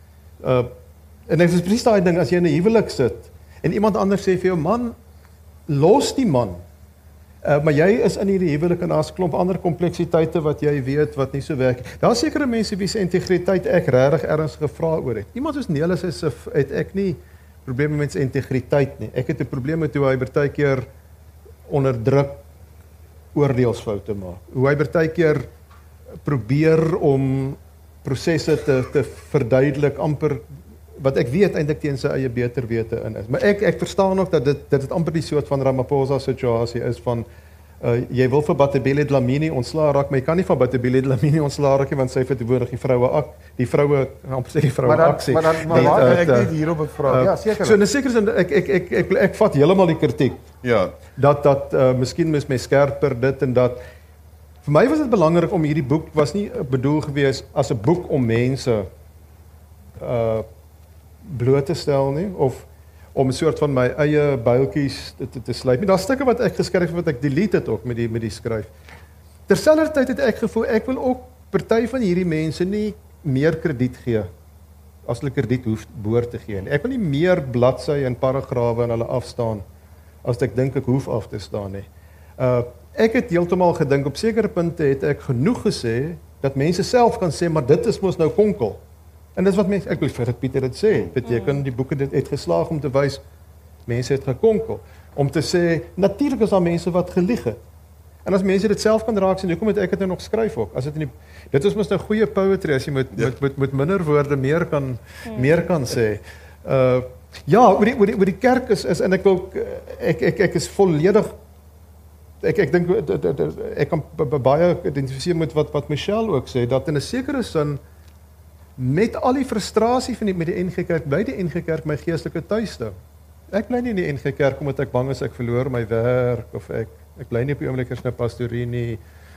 D: en dit is presies daai ding as jy in 'n huwelik sit en iemand anders sê vir jou man los die man. Maar jy is in hierdie huwelik en daar's 'n klomp ander kompleksiteite wat jy weet wat nie so werk nie. Daar's sekere mense wie se integriteit ek regtig ernstige vrae oor het. Iemand soos Nelis het ek nie probleme met sy integriteit nie. Ek het 'n probleem met hoe hy partykeer onder druk oordeelsfoute maak. Hoe hy partykeer probeer om prosesse te verduidelik amper wat ek weet eintlik teen sy eie beter wete in is. Maar ek verstaan ook dat dit amper die soort van Ramaphosa situasie is van jy wil vir Batabile Dlamini ontslaa raak, maar jy kan nie van Batabile Dlamini ontslaa raak nie want sy verteenwoordig die vroue amper sê die vroue aksie.
B: Maar ek net hierop 'n vraag.
A: Ja, seker.
D: So in 'n sekere sin ek vat heeltemal die kritiek.
B: Ja.
D: Dat miskien mis my skerper dit en dat. Vir my was dit belangrik om hierdie boek was nie bedoel gewees as 'n boek om mense bloot te stel nie of om 'n soort van my eie builtjies te slyp. Daar's stukke wat ek geskryf het wat ek delete het ook met die skryf. Terselfdertyd het ek gevoel ek wil ook party van hierdie mense nie meer krediet gee as hulle krediet behoort te gee nie. Ek wil nie meer bladsye en paragrawe in hulle afstaan as ek dink ek hoef af te staan nie. Ek het heeltemal gedink op sekere punte het ek genoeg gesê dat mense self kan sê maar dit is mos nou konkel. En dis wat mense ek wil vir dit Pieter dit sê. Beteken die boeke dit het geslaag om te wys mense het gekonkel. Om te sê natuurlik is daar mense wat gelieg het. En as mense dit self kan raak sien, hoekom moet ek dit nou nog skryf ook? As dit is mos nou goeie poetry as jy met minder woorde meer kan sê. Ja, oor die kerk is en ek is volledig ek dink ek kan baie identifiseer met wat Michelle ook sê dat in 'n sekere sin met al die frustrasie met die NG Kerk bly die NG Kerk my geestelike tuiste. Ek bly nie in die NG Kerk omdat ek bang is ek verloor my werk of ek bly nie op die oomblik as 'n pastorie nie.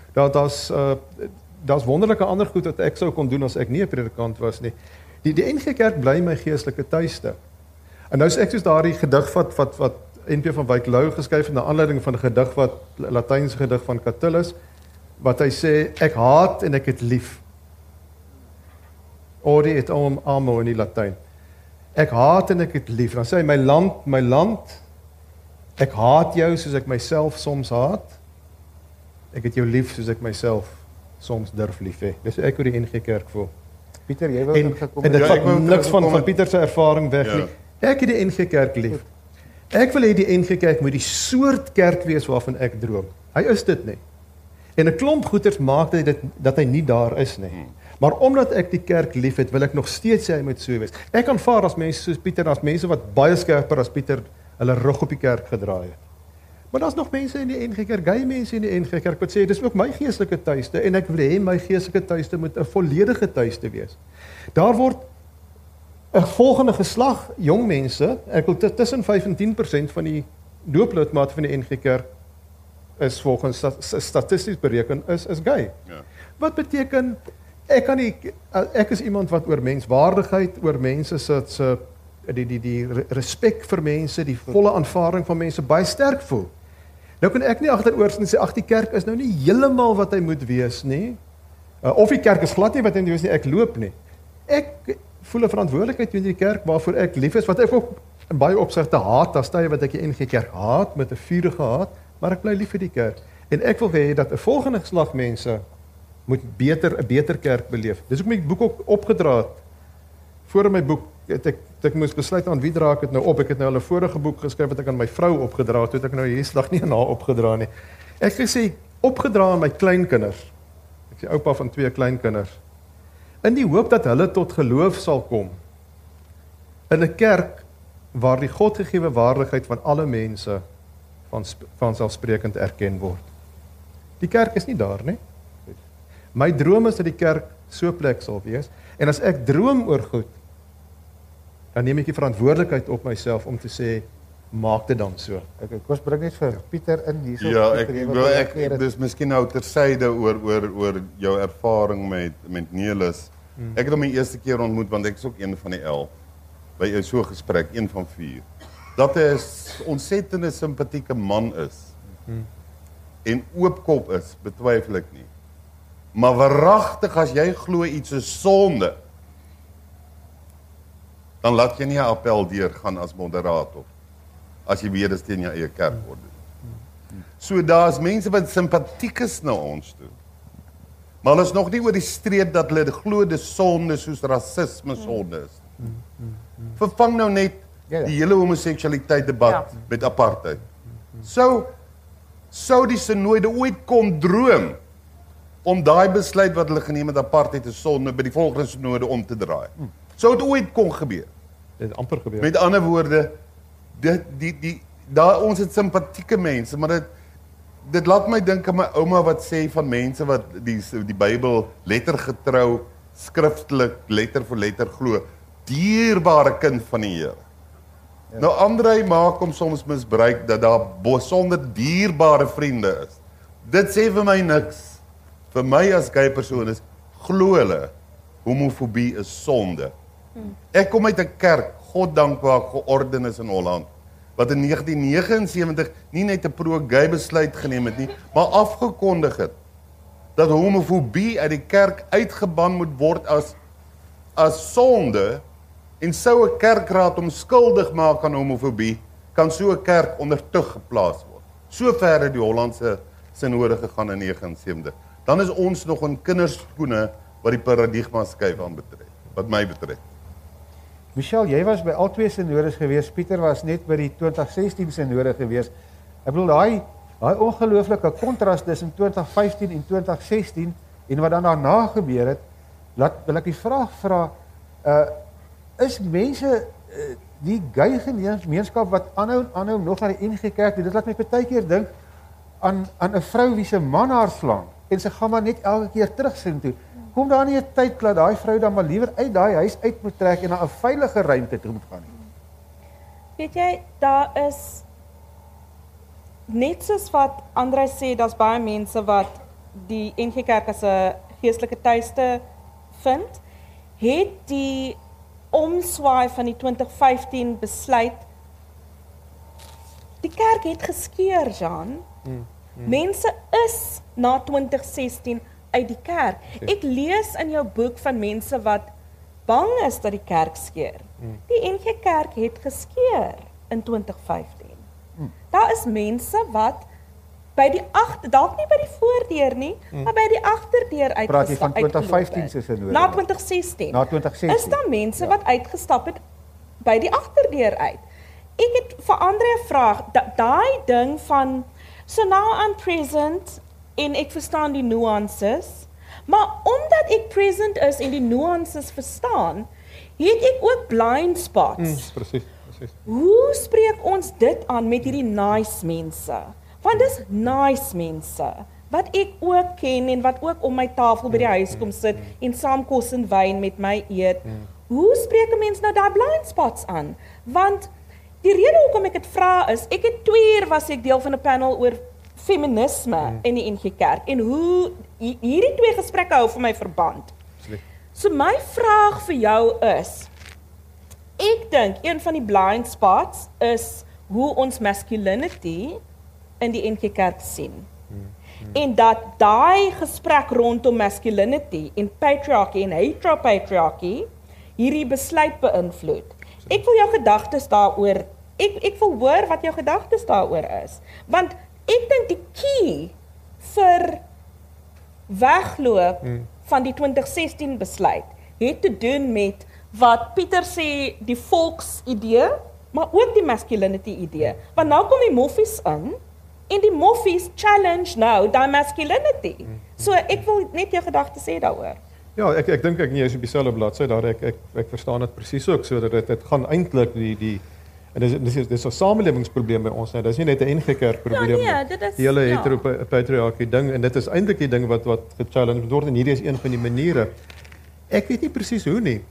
D: Daar's wonderlike ander goed wat ek sou kon doen as ek nie 'n predikant was nie. Die NG Kerk bly my geestelike tuiste. En nou is ek soos daardie gedig wat NP van Wyk Lou geskryf het na aanleiding van 'n gedig Latynse gedig van Catullus, wat hy sê ek haat en ek het lief. Odi et amo in die Latyn. Ek haat en ek het lief. Dan sê hy my land, ek haat jou soos ek myself soms haat. Ek het jou lief soos ek myself soms durf lief hê. Dis hoe ek oor die NG Kerk voel.
A: Pieter, jy wou
D: En dit vat niks van Pieter se ervaring weg nie. Ek het die NG Kerk lief. Ek wil hê die NG Kerk moet die soort kerk wees waarvan ek droom. Hy is dit nie. En 'n klomp goeters maak dat hy nie daar is nie. Maar omdat ek die kerk liefhet, wil ek nog steeds sê hy moet so wees. Ek aanvaar as mense soos Pieter, as mense wat baie skerper as Pieter hulle rug op die kerk gedraai het. Maar daar's nog mense in die NG Kerk, gay mense in die NG Kerk wat sê dis ook my geestelike tuiste en ek wil hê my geestelike tuiste moet 'n volledige tuiste wees. Daar word 'n volgende geslag jong mense, ek wil tussen 5 en 10% van die dooplidmate van die NG Kerk is volgens statisties bereken is gay.
B: Ja.
D: Wat beteken ek is iemand wat oor menswaardigheid, oor mense se die respek vir mense, die volle aanvaarding van mense baie sterk voel. Nou kan ek nie agteroor sê ag die kerk is nou nie heeltemal wat hy moet wees nie. Of die kerk is glad nie wat hy moet wees nie, ek loop nie. Ek voel 'n verantwoordelikheid teenoor die kerk waarvoor ek lief is, wat ek ook in baie opsigte haat, daar stye wat ek die NG Kerk haat met 'n vurige haat, maar ek bly lief vir die kerk. En ek wil hê dat 'n volgende geslag mense moet 'n beter kerk beleef. Dis hoekom ek boek ook opgedra het. Voor in my boek ek moes besluit aan wie dra ek dit nou op. Ek het nou al 'n vorige boek geskryf wat ek aan my vrou opgedra het, toe het ek nou hierdie slag nie aan haar opgedra nie. Ek het gesê opgedra aan my kleinkinders. Ek is oupa van 2 kleinkinders. In die hoop dat hulle tot geloof sal kom in 'n kerk waar die Godgegewe waardigheid van alle mense vanselfsprekend erken word. Die kerk is nie daar nie. My droom is dat die kerk so 'n plek sal wees, en as ek droom oor goed, dan neem ek die verantwoordelikheid op myself om te sê, maak dit dan so.
A: Ek kos bring net vir Pieter in hierso.
B: Ja,
A: Pieter,
B: ek dis miskien nou tersyde oor jou ervaring met Nelis. Ek het hom die eerste keer ontmoet want ek is ook een van die 11 by so 'n gesprek, een van 4. Dat hy 'n ontsettende simpatieke man is. En oopkop is, betwyfel ek nie. Maar waaragtig as jy glo iets is sonde, dan laat jy nie 'n appel deurgaan as moderator. As jy weet dis teen jou eie kerkorde. So daar's mense wat simpatiek is na ons toe. Maar hulle is nog nie oor die streep dat hulle glo dis sonde soos rasisme sonde is. Vervang nou net die hele homoseksualiteit debat met apartheid. Sou die synode ooit kon droom om daai besluit wat hulle geneem het apartheid is sonde by die volgende synode om te draai. Sou dit ooit kon gebeur?
D: Dit het amper gebeur.
B: Met ander woorde, daar ons het simpatieke mense, maar dit laat my dink aan my ouma wat sê van mense wat die Bybel lettergetrou, skriftelik, letter vir letter glo, dierbare kind van die Here. Ja. Nou Andrei maak hom soms misbruik dat daar besonder dierbare vriende is. Dit sê vir my niks. Vir my as gay persoon is, glo hulle, homofobie is sonde. Ek kom uit 'n kerk, goddankbaar georden is in Holland, wat in 1979 nie net 'n pro-gay besluit geneem het nie, maar afgekondig het dat homofobie uit die kerk uitgeban moet word as sonde, en sou 'n kerkraad hom skuldig maak aan homofobie, kan so 'n kerk onder tug geplaas word. So ver het die Hollandse synode gegaan in 79. Dan is ons nog in kinderskoene wat die paradigma skuif aanbetref, wat my betref.
A: Michelle, jy was by al 2 synodes gewees. Pieter was net by die 2016 synode gewees. Ek bedoel daai ongelooflike kontras tussen 2015 en 2016 en wat dan daarna gebeur het, wil ek die vraag vra, is mense die gay gemeenskap wat aanhou nog na die NG Kerk, dit laat my partykeer dink aan 'n vrou wie se man haar slaan en sy gaan maar net elke keer terug sin toe. Kom daar nie 'n tyd dat daai vrou dan maar liewer uit daai huis uit moet trek en na 'n veilige ruimte toe moet gaan nie?
C: weet jy, daar is net soos wat Andrei sê, daar's baie mense wat die NG Kerk as 'n geestelike tuiste vind, het die omswaai van die 2015 besluit, die kerk het geskeur, Jean. Mense is na 2016 uit die kerk. Ek lees in jou boek van mense wat bang is dat die kerk skeur. Die NG Kerk het geskeur in 2015. Daar is mense wat by die dalk nie by die voordeur nie, maar by die agterdeur uitgestap.
A: Praat jy van 2015 se sinode?
C: Na 2016.
A: Na 2016.
C: Is daar mense wat uitgestap het by die agterdeur uit? Ek het vir Andrei 'n vraag, daai ding van so now I'm present en ek verstaan die nuances, maar omdat ek present is en die nuances verstaan, het ek ook blind spots.
D: Presies.
C: Hoe spreek ons dit aan met hierdie nice mense? Want dis nice mense wat ek ook ken en wat ook om my tafel by die huis kom sit en saam kos en wyn met my eet. Hoe spreek 'n mens nou daai blind spots aan? Want die rede hoekom ek dit vra is, ek het 2 uur was ek deel van 'n panel oor feminisme in die NG Kerk en hoe hierdie 2 gesprekke hou vir my verband. So my vraag vir jou is, ek dink een van die blind spots is hoe ons masculinity in die NG Kerk sien. En dat daai gesprek rondom masculinity en patriarchy en heteropatriarchy hierdie besluit beïnvloed. Ek wil jou gedagtes daaroor, ek wil hoor wat jou gedagtes daaroor is. Want ek dink die key vir wegloop van die 2016 besluit het te doen met wat Pieter sê, die volksidee, maar ook die masculinity idee. Want nou kom die moffies in, en die moffies challenge nou die masculinity. So ek wil net jou gedagtes sê daaroor.
D: Ja, ek dink ek nie is op dieselfde bladsy daar, ek verstaan dit presies ook, so dat dit gaan eintlik en dis 'n samelewingsprobleem by ons, dis nie net 'n NG Kerk probleem nie.
C: Ja, nee, dit is,
D: die hele heteropatriargie ding, en dit is eintlik die ding wat gechallenged word, en hierdie is een van die maniere. Ek weet nie presies hoe nie.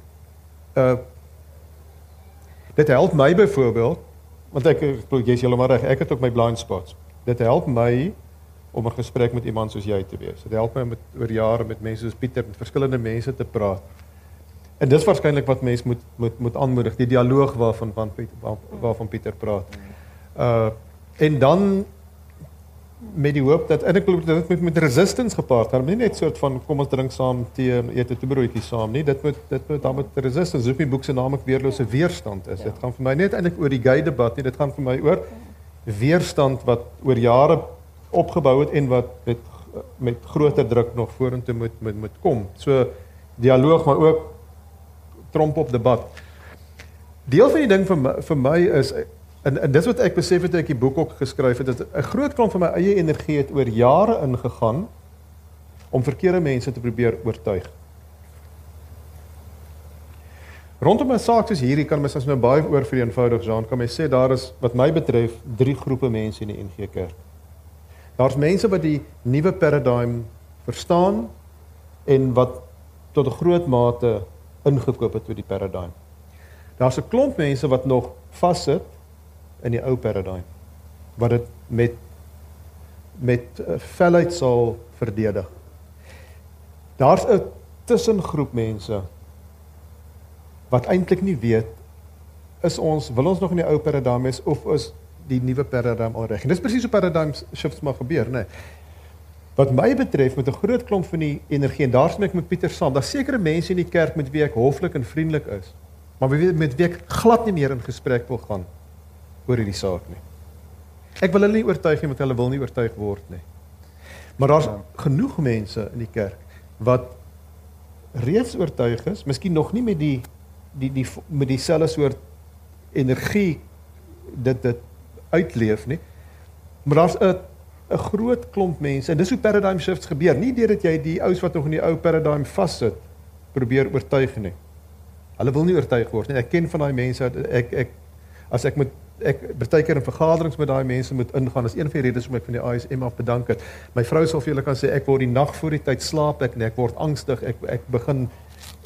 D: Dit help my byvoorbeeld, want jy is heeltemal reg, ek het ook my blind spots. Dit help my om 'n gesprek met iemand soos jy te wees. Dit help my om oor jare met mense soos Pieter, met verskillende mense te praat. En dis waarskynlik wat mense moet aanmoedig, die dialoog waarvan Pieter praat. En dan met die hoop dat, en ek bedoel dat dit met resistance gepaard gaan, nie net soort van kom ons drink saam tee en eet 'n toebroodjie saam nie, dit moet dan met resistance, soos my boek se naam ook weerlose weerstand is. Dit gaan vir my net eintlik oor die gay debat nie, dit gaan vir my oor weerstand wat oor jare opgebou het en wat met groter druk nog vorentoe moet kom. So dialoog, maar ook tromp op debat. Deel van die ding vir my is, en dis wat ek besef het ek die boek ook geskryf het, dat 'n groot klomp van my eie energie het oor jare ingegaan om verkeerde mense te probeer oortuig. Rondom 'n saak soos hierdie kan mens as nou baie oor vereenvoudig, Jean, kan mens sê daar is wat my betref 3 groepe mense in die NG Kerk. Daar's mense wat die nuwe paradigm verstaan en wat tot 'n groot mate ingekoop het met die paradigm. Daar's 'n klomp mense wat nog vassit in die ou paradigm, wat dit met felheid sal verdedig. Daar's 'n tussengroep mense wat eintlik nie weet, wil ons nog in die ou paradigm is, of is die nuwe paradigm al reg? En dis presies hoe paradigm shifts maar gebeur, né? Wat my betref, met 'n groot klomp van die energie, en daar stem ek met Pieter saam, daar's sekere mense in die kerk met wie ek hoflik en vriendelik is, maar met wie ek glad nie meer in gesprek wil gaan oor hierdie saak nie. Ek wil hulle nie oortuig nie, want hulle wil nie oortuig word nie. Maar daar's genoeg mense in die kerk wat reeds oortuig is, miskien nog nie met dieselfde soort energie dit uitleef nie, maar daar's 'n groot klomp mense, en dis hoe paradigm shifts gebeur, nie deurdat jy die ouens wat nog in die ou paradigm vassit, probeer oortuig nie. Hulle wil nie oortuig word nie. Ek ken van daai mense, as ek baie keer in vergaderings met daai mense moet ingaan, is een van die redes hoekom ek van die ASM af bedank het. My vrou sal vir julle kan sê, ek word die nag voor die tyd slaap ek word angstig, ek begin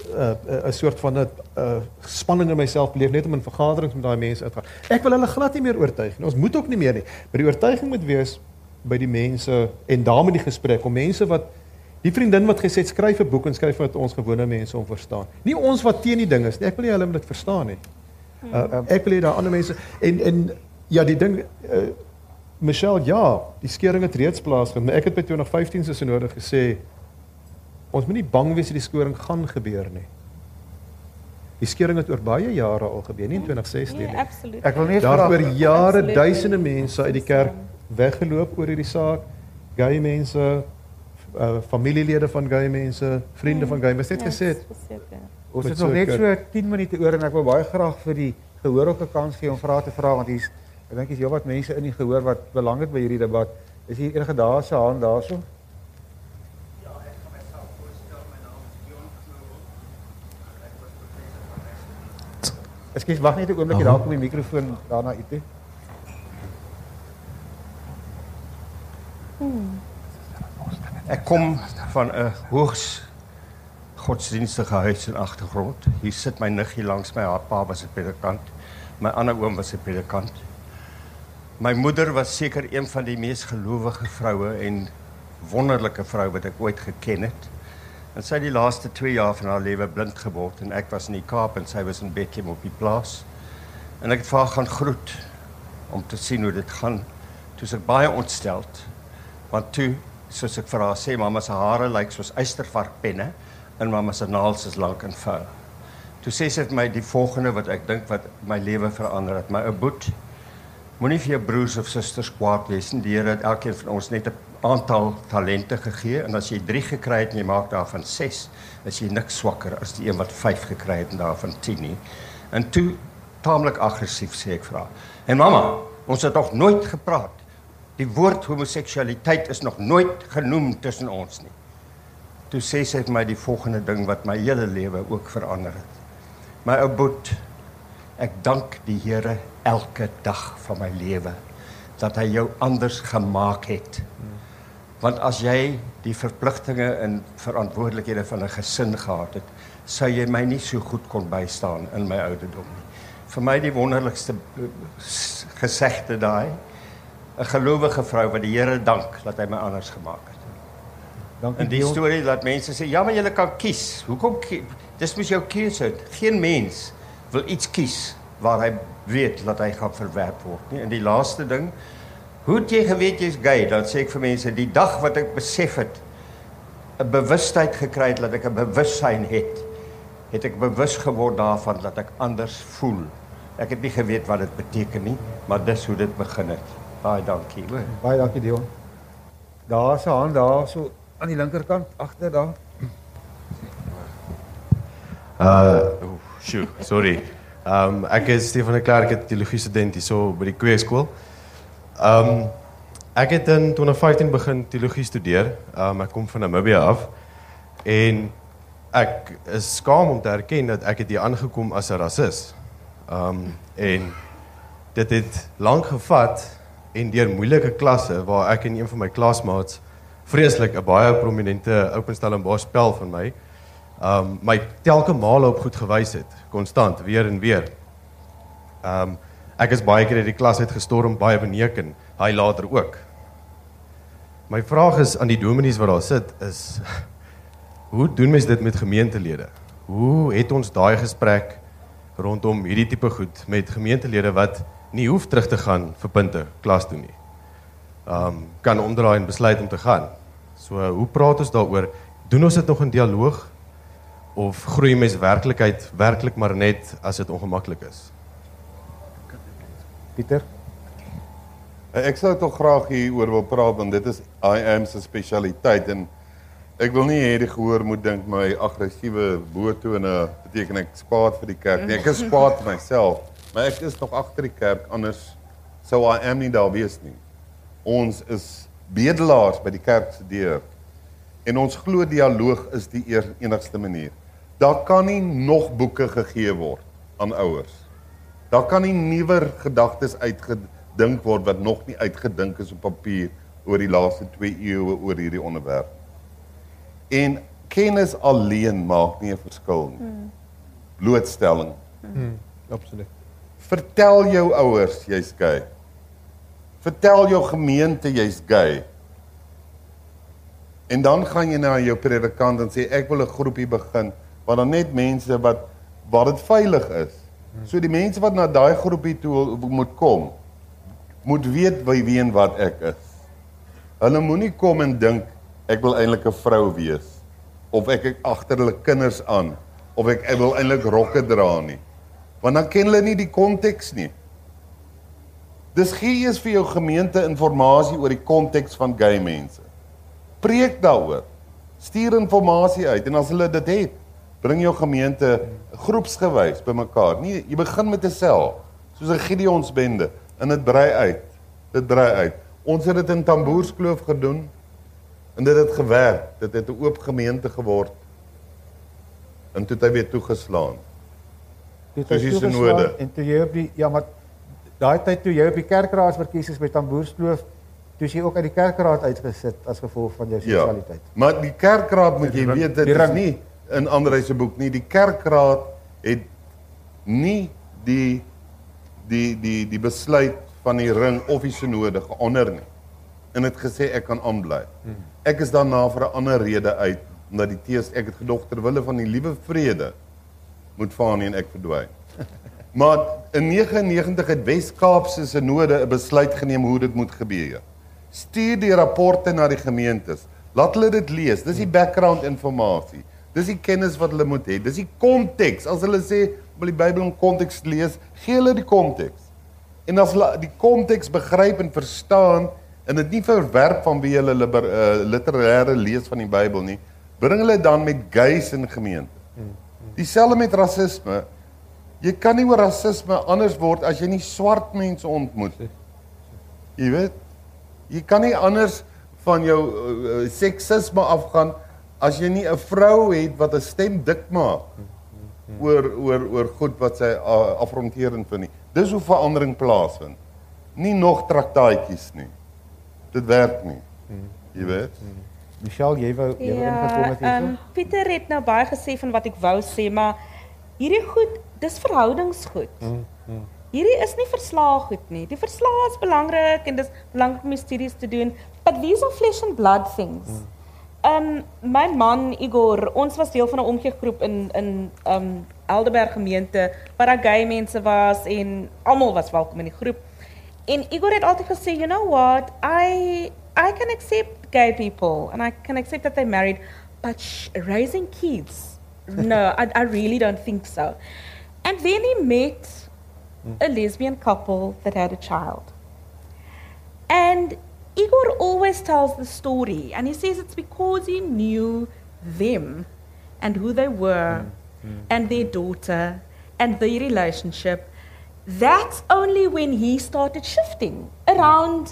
D: 'n soort van 'n spanning in myself beleef net om in vergaderings met daai mense uitgaan. Ek wil hulle glad nie meer oortuig nie. Ons moet ook nie meer nie. Maar die oortuiging moet wees by die mense en daarmee die gesprek om mense wat die vriendin wat gesê het skryf 'n boek en skryf wat ons gewone mense om verstaan. Nie ons wat teen die ding is nie. Ek wil nie hulle moet dit verstaan nie. Ek wil hê daar ander mense en ja, die ding Michelle, ja, die skering het reeds plaasgevind, maar ek het by 2015 se synode gesê ons moet nie bang wees dat die skering gaan gebeur nie. Die skering het oor baie jare al gebeur, nie in 2016 nie.
C: Nee, absoluut.
A: Ek wil net
D: Daar
A: vra
D: oor jare
C: Absoluut.
D: duisende mense uit die kerk weggeloop oor hierdie saak. Gay mense, familielede van gay mense, vriende van gay mense, net gesê het,
C: Verseker.
A: ons
D: Met
A: het nog net
D: sulke-
A: so 10 minute oor en ek wil baie graag vir die gehoor ook 'n kans gee om vrae te vra want hier's ek dink hier's heelwat mense in die gehoor wat belang het by hierdie debat. Is hier enige dae se hand daarso? Ekskuus, wag net 'n oombliekie, daar kom die mikrofoon daarna uit toe.
E: Ek kom van 'n hoogs godsdienstige huis en agtergrond. Hier sit my niggie langs my, haar pa was 'n predikant. My ander oom was 'n predikant. My moeder was seker een van die mees gelowige vroue en wonderlike vrou wat ek ooit geken het. En sy het die laaste 2 jaar van haar lewe blind geword en ek was in die Kaap en sy was in Bethlehem op die plaas. En ek het vir haar gaan groet om te sien hoe dit gaan. Toe is ek baie ontsteld, want toe, soos ek vir haar sê, mamma se hare lyk soos eystervarkpenne en mamma se naels is lank en vuil. Toe sê sy vir my die volgende wat ek dink wat my lewe verander het. My ou boet, moenie vir jou broers of susters kwaad wees nie. Die Here het elkeen van ons net 'n aantal talente gegee en as jy 3 gekry het en jy maak daarvan 6, is jy niks swakker as die een wat 5 gekry het en daarvan 10 nie. En toe taamlik aggressief sê ek vir haar: "En mamma, ons het nog nooit gepraat. Die woord homoseksualiteit is nog nooit genoem tussen ons nie." Toe sê sy vir my die volgende ding wat my hele lewe ook verander het. My ou boet, ek dank die Here elke dag van my lewe dat hy jou anders gemaak het. Want as jy die verpligtinge en verantwoordelikhede van 'n gesin gehad het, sou jy my nie so goed kon bystaan in my ouderdom nie. Vir my die wonderlikste gesegde daai, 'n gelowige vrou wat die Here dank dat hy my anders gemaak het.
A: Dankie.
E: En die
A: Dion.
E: storie laat mense sê, ja, maar jy kan kies. Hoekom dis mos jou keuse. Geen mens wil iets kies waar hy weet dat hy gaan verwerp word nie. En die laaste ding, hoe het jy geweet jy's gay? Dan sê ek vir mense, die dag wat ek besef het, 'n bewustheid gekry het dat ek 'n bewussyn het ek bewus geword daarvan dat ek anders voel. Ek het nie geweet wat dit beteken nie, maar dis hoe dit begin het. Baie dankie, hoor.
A: Baie dankie Dion. Daar's 'n hand daar so aan die linkerkant agter daar.
F: Sorry. Ek is Stefan de Klerk, ek teologie student hierso by die Kweekskool. Ek het in 2015 begin teologie studeer. Ek kom van Namibië af en ek is skaam om te erken dat ek het hier aangekom as 'n rasis. En dit het lank gevat en deur moeilike klasse waar ek en een van my klasmaats vreeslik 'n baie prominente Openstellenbosch spel van my telke male op goed gewys het, konstant, weer en weer. Ek is baie keer uit die klas uitgestorm, baie beneken, hy later ook. My vraag is aan die dominees wat daar sit, is, hoe doen mens dit met gemeentelede? Hoe het ons daai gesprek rondom hierdie tipe goed met gemeentelede wat nie hoef terug te gaan vir punte klas toe nie? Kan omdraai en besluit om te gaan. So, hoe praat ons daaroor? Doen ons dit nog in dialoog? Of groei mens werklik maar net as dit ongemaklik is?
A: Pieter.
B: Ek sou tog graag hieroor wil praat want dit is IAM se spesialiteit en ek wil nie hê die gehoor moet dink my aggressiewe boetone beteken ek spaat vir die kerk nie. Ek is spaat vir myself, maar ek is nog agter die kerk, anders sou IAM nie daar wees nie. Ons is bedelaars by die kerk se deur en ons glo dialoog is die enigste manier. Daar kan nie nog boeke gegee word aan ouers. Daar kan nie nuwer gedagtes uitgedink word wat nog nie uitgedink is op papier oor die laaste 2 eeue oor hierdie onderwerp. En kennis alleen maak nie 'n verskil nie. Blootstelling.
D: Absoluut.
B: Vertel jou ouers jy's gay. Vertel jou gemeente jy's gay. En dan gaan jy na jou predikant en sê ek wil 'n groepie begin waar dan net mense waar dit veilig is. So die mense wat na daai groepie toe moet kom, moet weet wie en wat ek is. Hulle moenie kom en dink ek wil eintlik 'n vrou wees of ek agter hulle kinders aan of ek wil eintlik rokke dra nie. Want dan ken hulle nie die konteks nie. Dis gee eers vir jou gemeente inligting oor die konteks van gay mense. Preek daaroor. Stuur inligting uit en as hulle dit het, bring jou gemeente groepsgewys bymekaar. Nee, jy begin met 'n sel, soos 'n Gideonsbende en dit brei uit. Dit brei uit. Ons het dit in Tamboerskloof gedoen en dit het gewerk. Dit het 'n oop gemeente geword. En toe het hy weer toegeslaan.
A: Soos die synode. En toe jy op die maar daai tyd toe jy op die kerkraadsverkiesings by Tamboerskloof, toe is jy ook uit die kerkraad uitgesit as gevolg van jou seksualiteit.
B: Ja, maar die kerkraad moet jy weet dit is nie in Andrei se boek nie. Die kerkraad het nie die besluit van die ring of die synode geonder nie. En het gesê ek kan aanbly. Ek is daarna vir 'n ander rede uit omdat die tees ek het gedog ter wille van die liewe vrede moet Fanie en ek verdwyn. Maar in 99 het Wes-Kaapse synode 'n besluit geneem hoe dit moet gebeur. Stuur die rapporte na die gemeentes. Laat hulle dit lees. Dis die background inligting. Dis die kennis wat hulle moet hê. Dis die konteks. As hulle sê wil die Bybel in konteks lees, gee hulle die konteks. En as hulle die konteks begryp en verstaan en dit nie verwerp van wie hulle literêre lees van die Bybel nie, bring hulle dan met gays in gemeente. Dieselfde met rasisme. Jy kan nie oor rasisme anders word as jy nie swart mense ontmoet. Jy weet, jy kan nie anders van jou seksisme afgaan as jy nie 'n vrou het wat 'n stem dik maak oor goed wat sy afronterend vind nie. Dis hoe verandering plaasvind. Nie nog traktaatjies nie. Dit werk nie. Jy weet.
A: Michelle, jy wou ingekom het hierso?
C: Pieter het nou baie gesê van wat ek wou sê, maar hierdie goed, dis verhoudingsgoed. Hierdie is nie verslae goed nie. Die verslae is belangrik en dis belangrik om studies te doen, but these are flesh and blood things. My man Igor, ons was deel van 'n omgegroep in Helderberg gemeente waar daar gay mense was en almal was welkom in die groep. En Igor het altyd gesê, you know what, I can accept gay people and I can accept that they're married, but raising kids, no, I really don't think so. And then he met a lesbian couple that had a child. And Igor always tells the story, and he says it's because he knew them and who they were and their daughter and their relationship. That's only when he started shifting around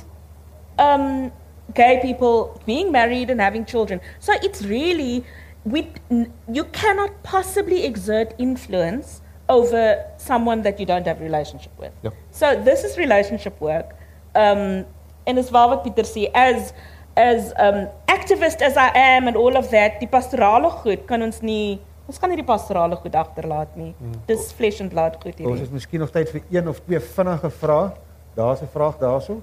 C: gay people being married and having children. So it's really, you cannot possibly exert influence over someone that you don't have a relationship with.
D: Yep.
C: So this is relationship work. En is waar wat Pieter sê, as activist as I am and all of that, die pastorale goed kan ons kan nie die pastorale goed agterlaat nie. Dis flesh and blood goed hierdie.
A: Ons het miskien nog tyd vir een of twee vinnige vrae. Daar's 'n vraag daarso.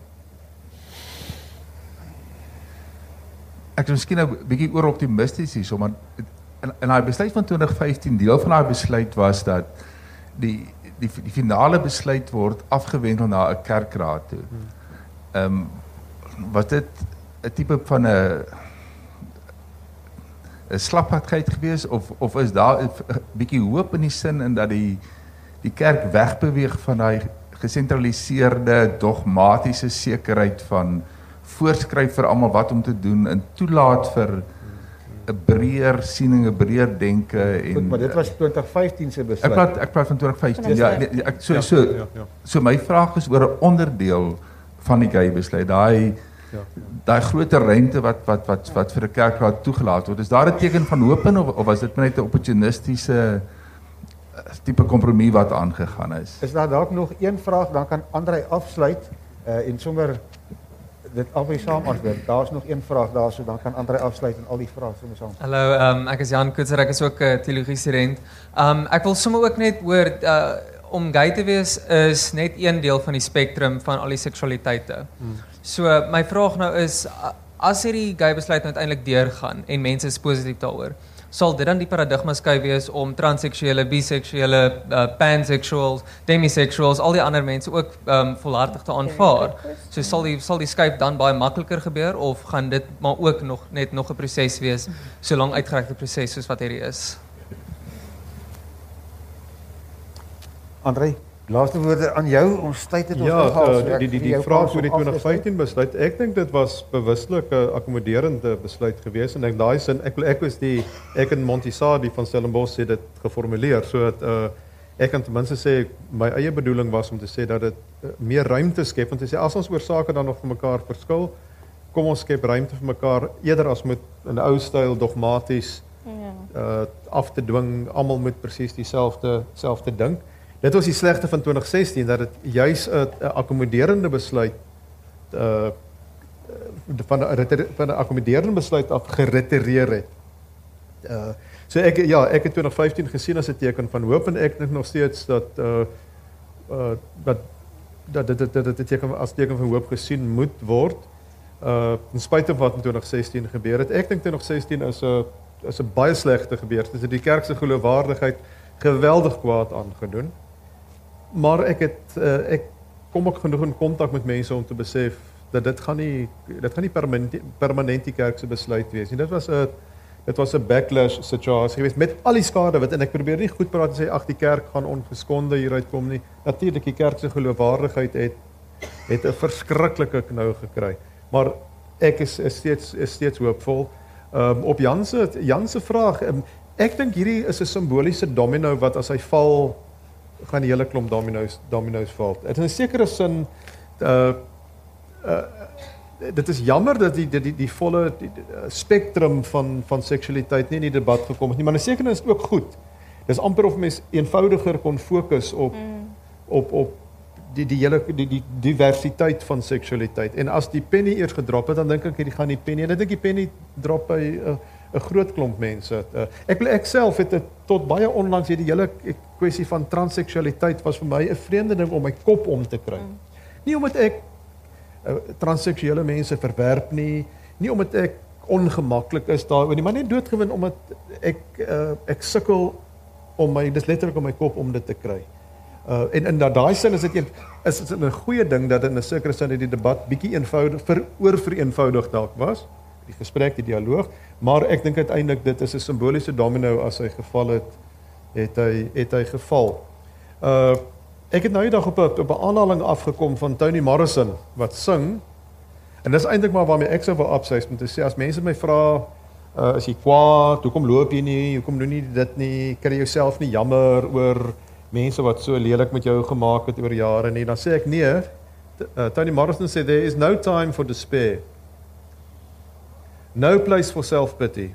G: Ek is miskien 'n bietjie oor optimisties hierso, maar in daai besluit van 2015, deel van daai besluit was dat die finale besluit word afgewendel na 'n kerkraad toe. Was dit 'n tipe van 'n slapheid gewees of is daar 'n bietjie hoop in die sin in dat die kerk wegbeweeg van daai gesentraliseerde dogmatiese sekerheid van voorskryf vir almal wat om te doen en toelaat vir 'n breër siening, 'n breër denke en
A: Goed, maar dit was 2015 se besluit.
G: Ek praat van 2015. Ja, so my vraag is oor 'n onderdeel van die gay besluit, daai groter ruimte wat vir 'n kerkraad toegelaat word. Is daar 'n teken van hoop in of was dit net 'n opportunistiese tipe kompromie wat aangegaan is?
A: Is daar dalk nog een vraag, dan kan Andrei afsluit en sommer dit albei saam antwoord. Daar's nog een vraag daar, so dan kan Andrei afsluit en al die vrae sommer saam.
H: Hallo, ek is Jan Koetser, ek is ook 'n teologie student. Ek wil sommer ook net hoor om gay te wees is net een deel van die spektrum van al die seksualiteite. So my vraag nou is as hierdie gay besluit nou uiteindelik deurgaan en mense is positief daaroor, sal dit dan die paradigma skuif wees om transseksuele, biseksuele, pansexuals, demisexuals, al die ander mense ook volhartig te aanvaar. So sal die skuif dan baie makliker gebeur of gaan dit maar ook nog 'n proses wees, so lank uitgerekte proses soos wat hierdie is?
A: Andrei, laaste woorde aan jou, ons tyd het ons
D: Ja, die vraag oor die 2015 besluit, ek dink dit was bewuslik 'n akkommoderende besluit geweest en ek daai sin ek en Montisadi van Stellenbosch het dit geformuleer sodat ek kan ten minste sê my eie bedoeling was om te sê dat dit meer ruimte skep, om te sê as ons oor sake dan nog van mekaar verskil, kom ons skep ruimte vir mekaar eerder as met in 'n ou styl dogmaties af te dwing, almal moet presies dieselfde dink. Dit was die slegte van 2016 dat dit juis 'n akkommoderende besluit van 'n akkommoderende besluit af geritereer het. So ek het 2015 gesien as 'n teken van hoop en ek dink nog steeds dat dit teken van hoop gesien moet word. In spite van wat in 2016 gebeur het. Ek dink 2016 is 'n baie slegte gebeurtenis. Dit het die kerk se geloofwaardigheid geweldig kwaad aangedoen. Maar ek kom ook genoeg in kontak met mense om te besef dat dit gaan nie permanent die kerk se besluit wees nie. Dit was 'n backlash situasie geweest met al die skade wat en ek probeer nie goed praat en sê ag die kerk gaan ongeskonde hieruit kom nie. Natuurlik die kerk se geloofwaardigheid het 'n verskriklike knou gekry. Maar ek is steeds hoopvol. Op Jan se vraag, ek dink hierdie is 'n simboliese domino wat as hy val gaan die hele klomp domino's val. Het in 'n sekere sin dit is jammer dat die volle spektrum van seksualiteit nie in die debat gekom het nie, maar in 'n sekere sin is dit ook goed. Dis amper of mens eenvoudiger kon fokus op die diversiteit van seksualiteit. En as die penny eers gedrop het, dan dink ek hierdie gaan die penny en ek dink die penny drop by 'n groot klomp mense. Ek self het tot baie onlangs hierdie hele kwessie van transseksualiteit was vir my 'n vreemde ding om my kop om te kry. Nie omdat ek transseksuele mense verwerp nie omdat ek ongemaklik is daaroor nie, maar net doodgewin omdat ek sukkel dis letterlik om my kop om dit te kry. En in daai sin is dit 'n goeie ding dat in 'n sekere sin die debat bietjie vereenvoudig dalk was, die gesprek, die dialoog, maar ek dink uiteindelik dit is 'n simboliese domino as hy geval het hy geval. Ek het nou die dag op 'n aanhaling afgekom van Toni Morrison wat sing. En dis eintlik maar waarmee ek sou wil afsluit om te sê as mense my vra is jy kwaad, hoekom loop jy nie, hoekom doen jy dit nie, kry jy jouself nie jammer oor mense wat so lelik met jou gemaak het oor jare nie, dan sê ek nee. Toni Morrison sê there is no time for despair. No place for self-pity.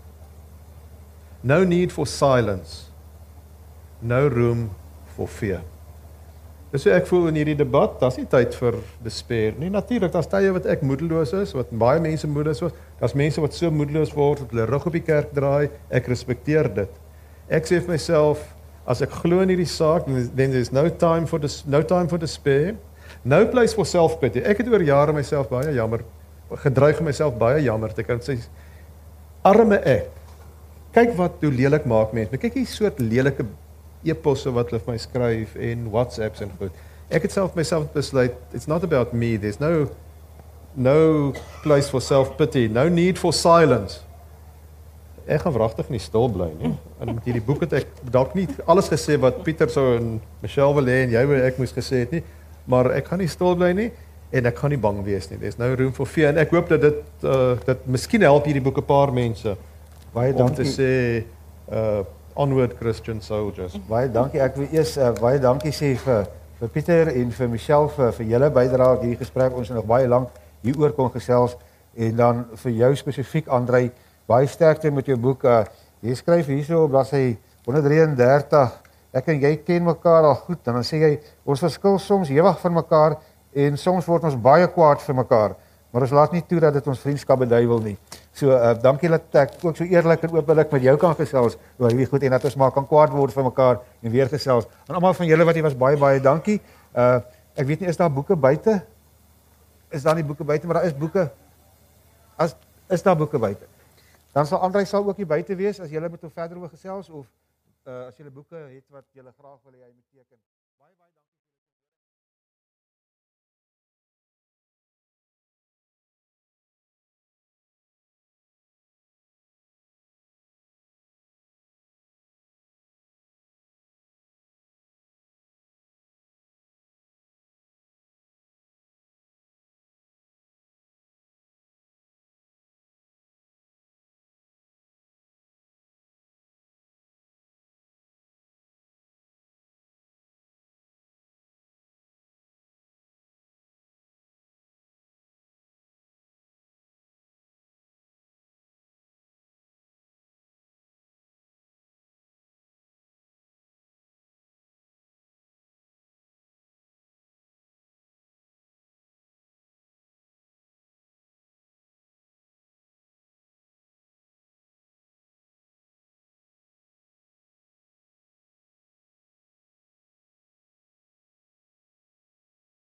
D: No need for silence. No room for fear. Dis hoe ek voel in hierdie debat, daar's nie tyd vir despair nie. Natuurlik, daar's tye wat ek moedeloos is, wat baie mense moedeloos is. Daar's mense wat so moedeloos word, dat hulle rug op die kerk draai. Ek respekteer dit. Ek sê vir myself, as ek glo in hierdie saak, then there's no time for despair. No place for self-pity. Ek het oor jare myself baie jammer, gedreig myself baie jammer te kan sê, arme ek. Kyk hoe lelik maak mense. Kyk hier soort lelike e-posse wat hulle vir my skryf en WhatsApps en goed. Ek het self myself besluit, it's not about me, there's no place for self-pity, no need for silence. Ek gaan wragtig nie stil bly nie. En met hierdie boek het ek dalk nie alles gesê wat Pieter sou en Michelle wil hê en jy wou ek moes gesê het nie, maar ek gaan nie stil bly nie en ek gaan nie bang wees nie. There's no room for fear en ek hoop dat dit miskien help hierdie boek 'n paar mense. Baie dankie om te sê onward Christian soldiers.
A: Baie dankie. Ek wil eers baie dankie sê vir Pieter en vir Michelle vir julle bydrae aan hierdie gesprek. Ons het nog baie lank hieroor kon gesels en dan vir jou spesifiek Andrei, baie sterkte met jou boek. Jy skryf hierso op bladsy 133. Ek en jy ken mekaar al goed en dan sê jy ons verskil soms ewig van mekaar en soms word ons baie kwaad vir mekaar. Maar ons laat nie toe dat dit ons vriendskap beduiwel nie. So dankie dat ek ook so eerlik en openlik met jou kan gesels oor hierdie goed en dat ons maar kan kwaad word vir mekaar en weer gesels. En almal van julle wat hier was, baie dankie. Ek weet nie, is daar boeke buite? Is daar nie boeke buite, maar daar is boeke. Is daar boeke buite? Dan sal Andrei sal ook hier buite wees as julle met hom verder oor gesels of as julle boeke het wat julle graag wil hê hy moet teken. Baie dankie.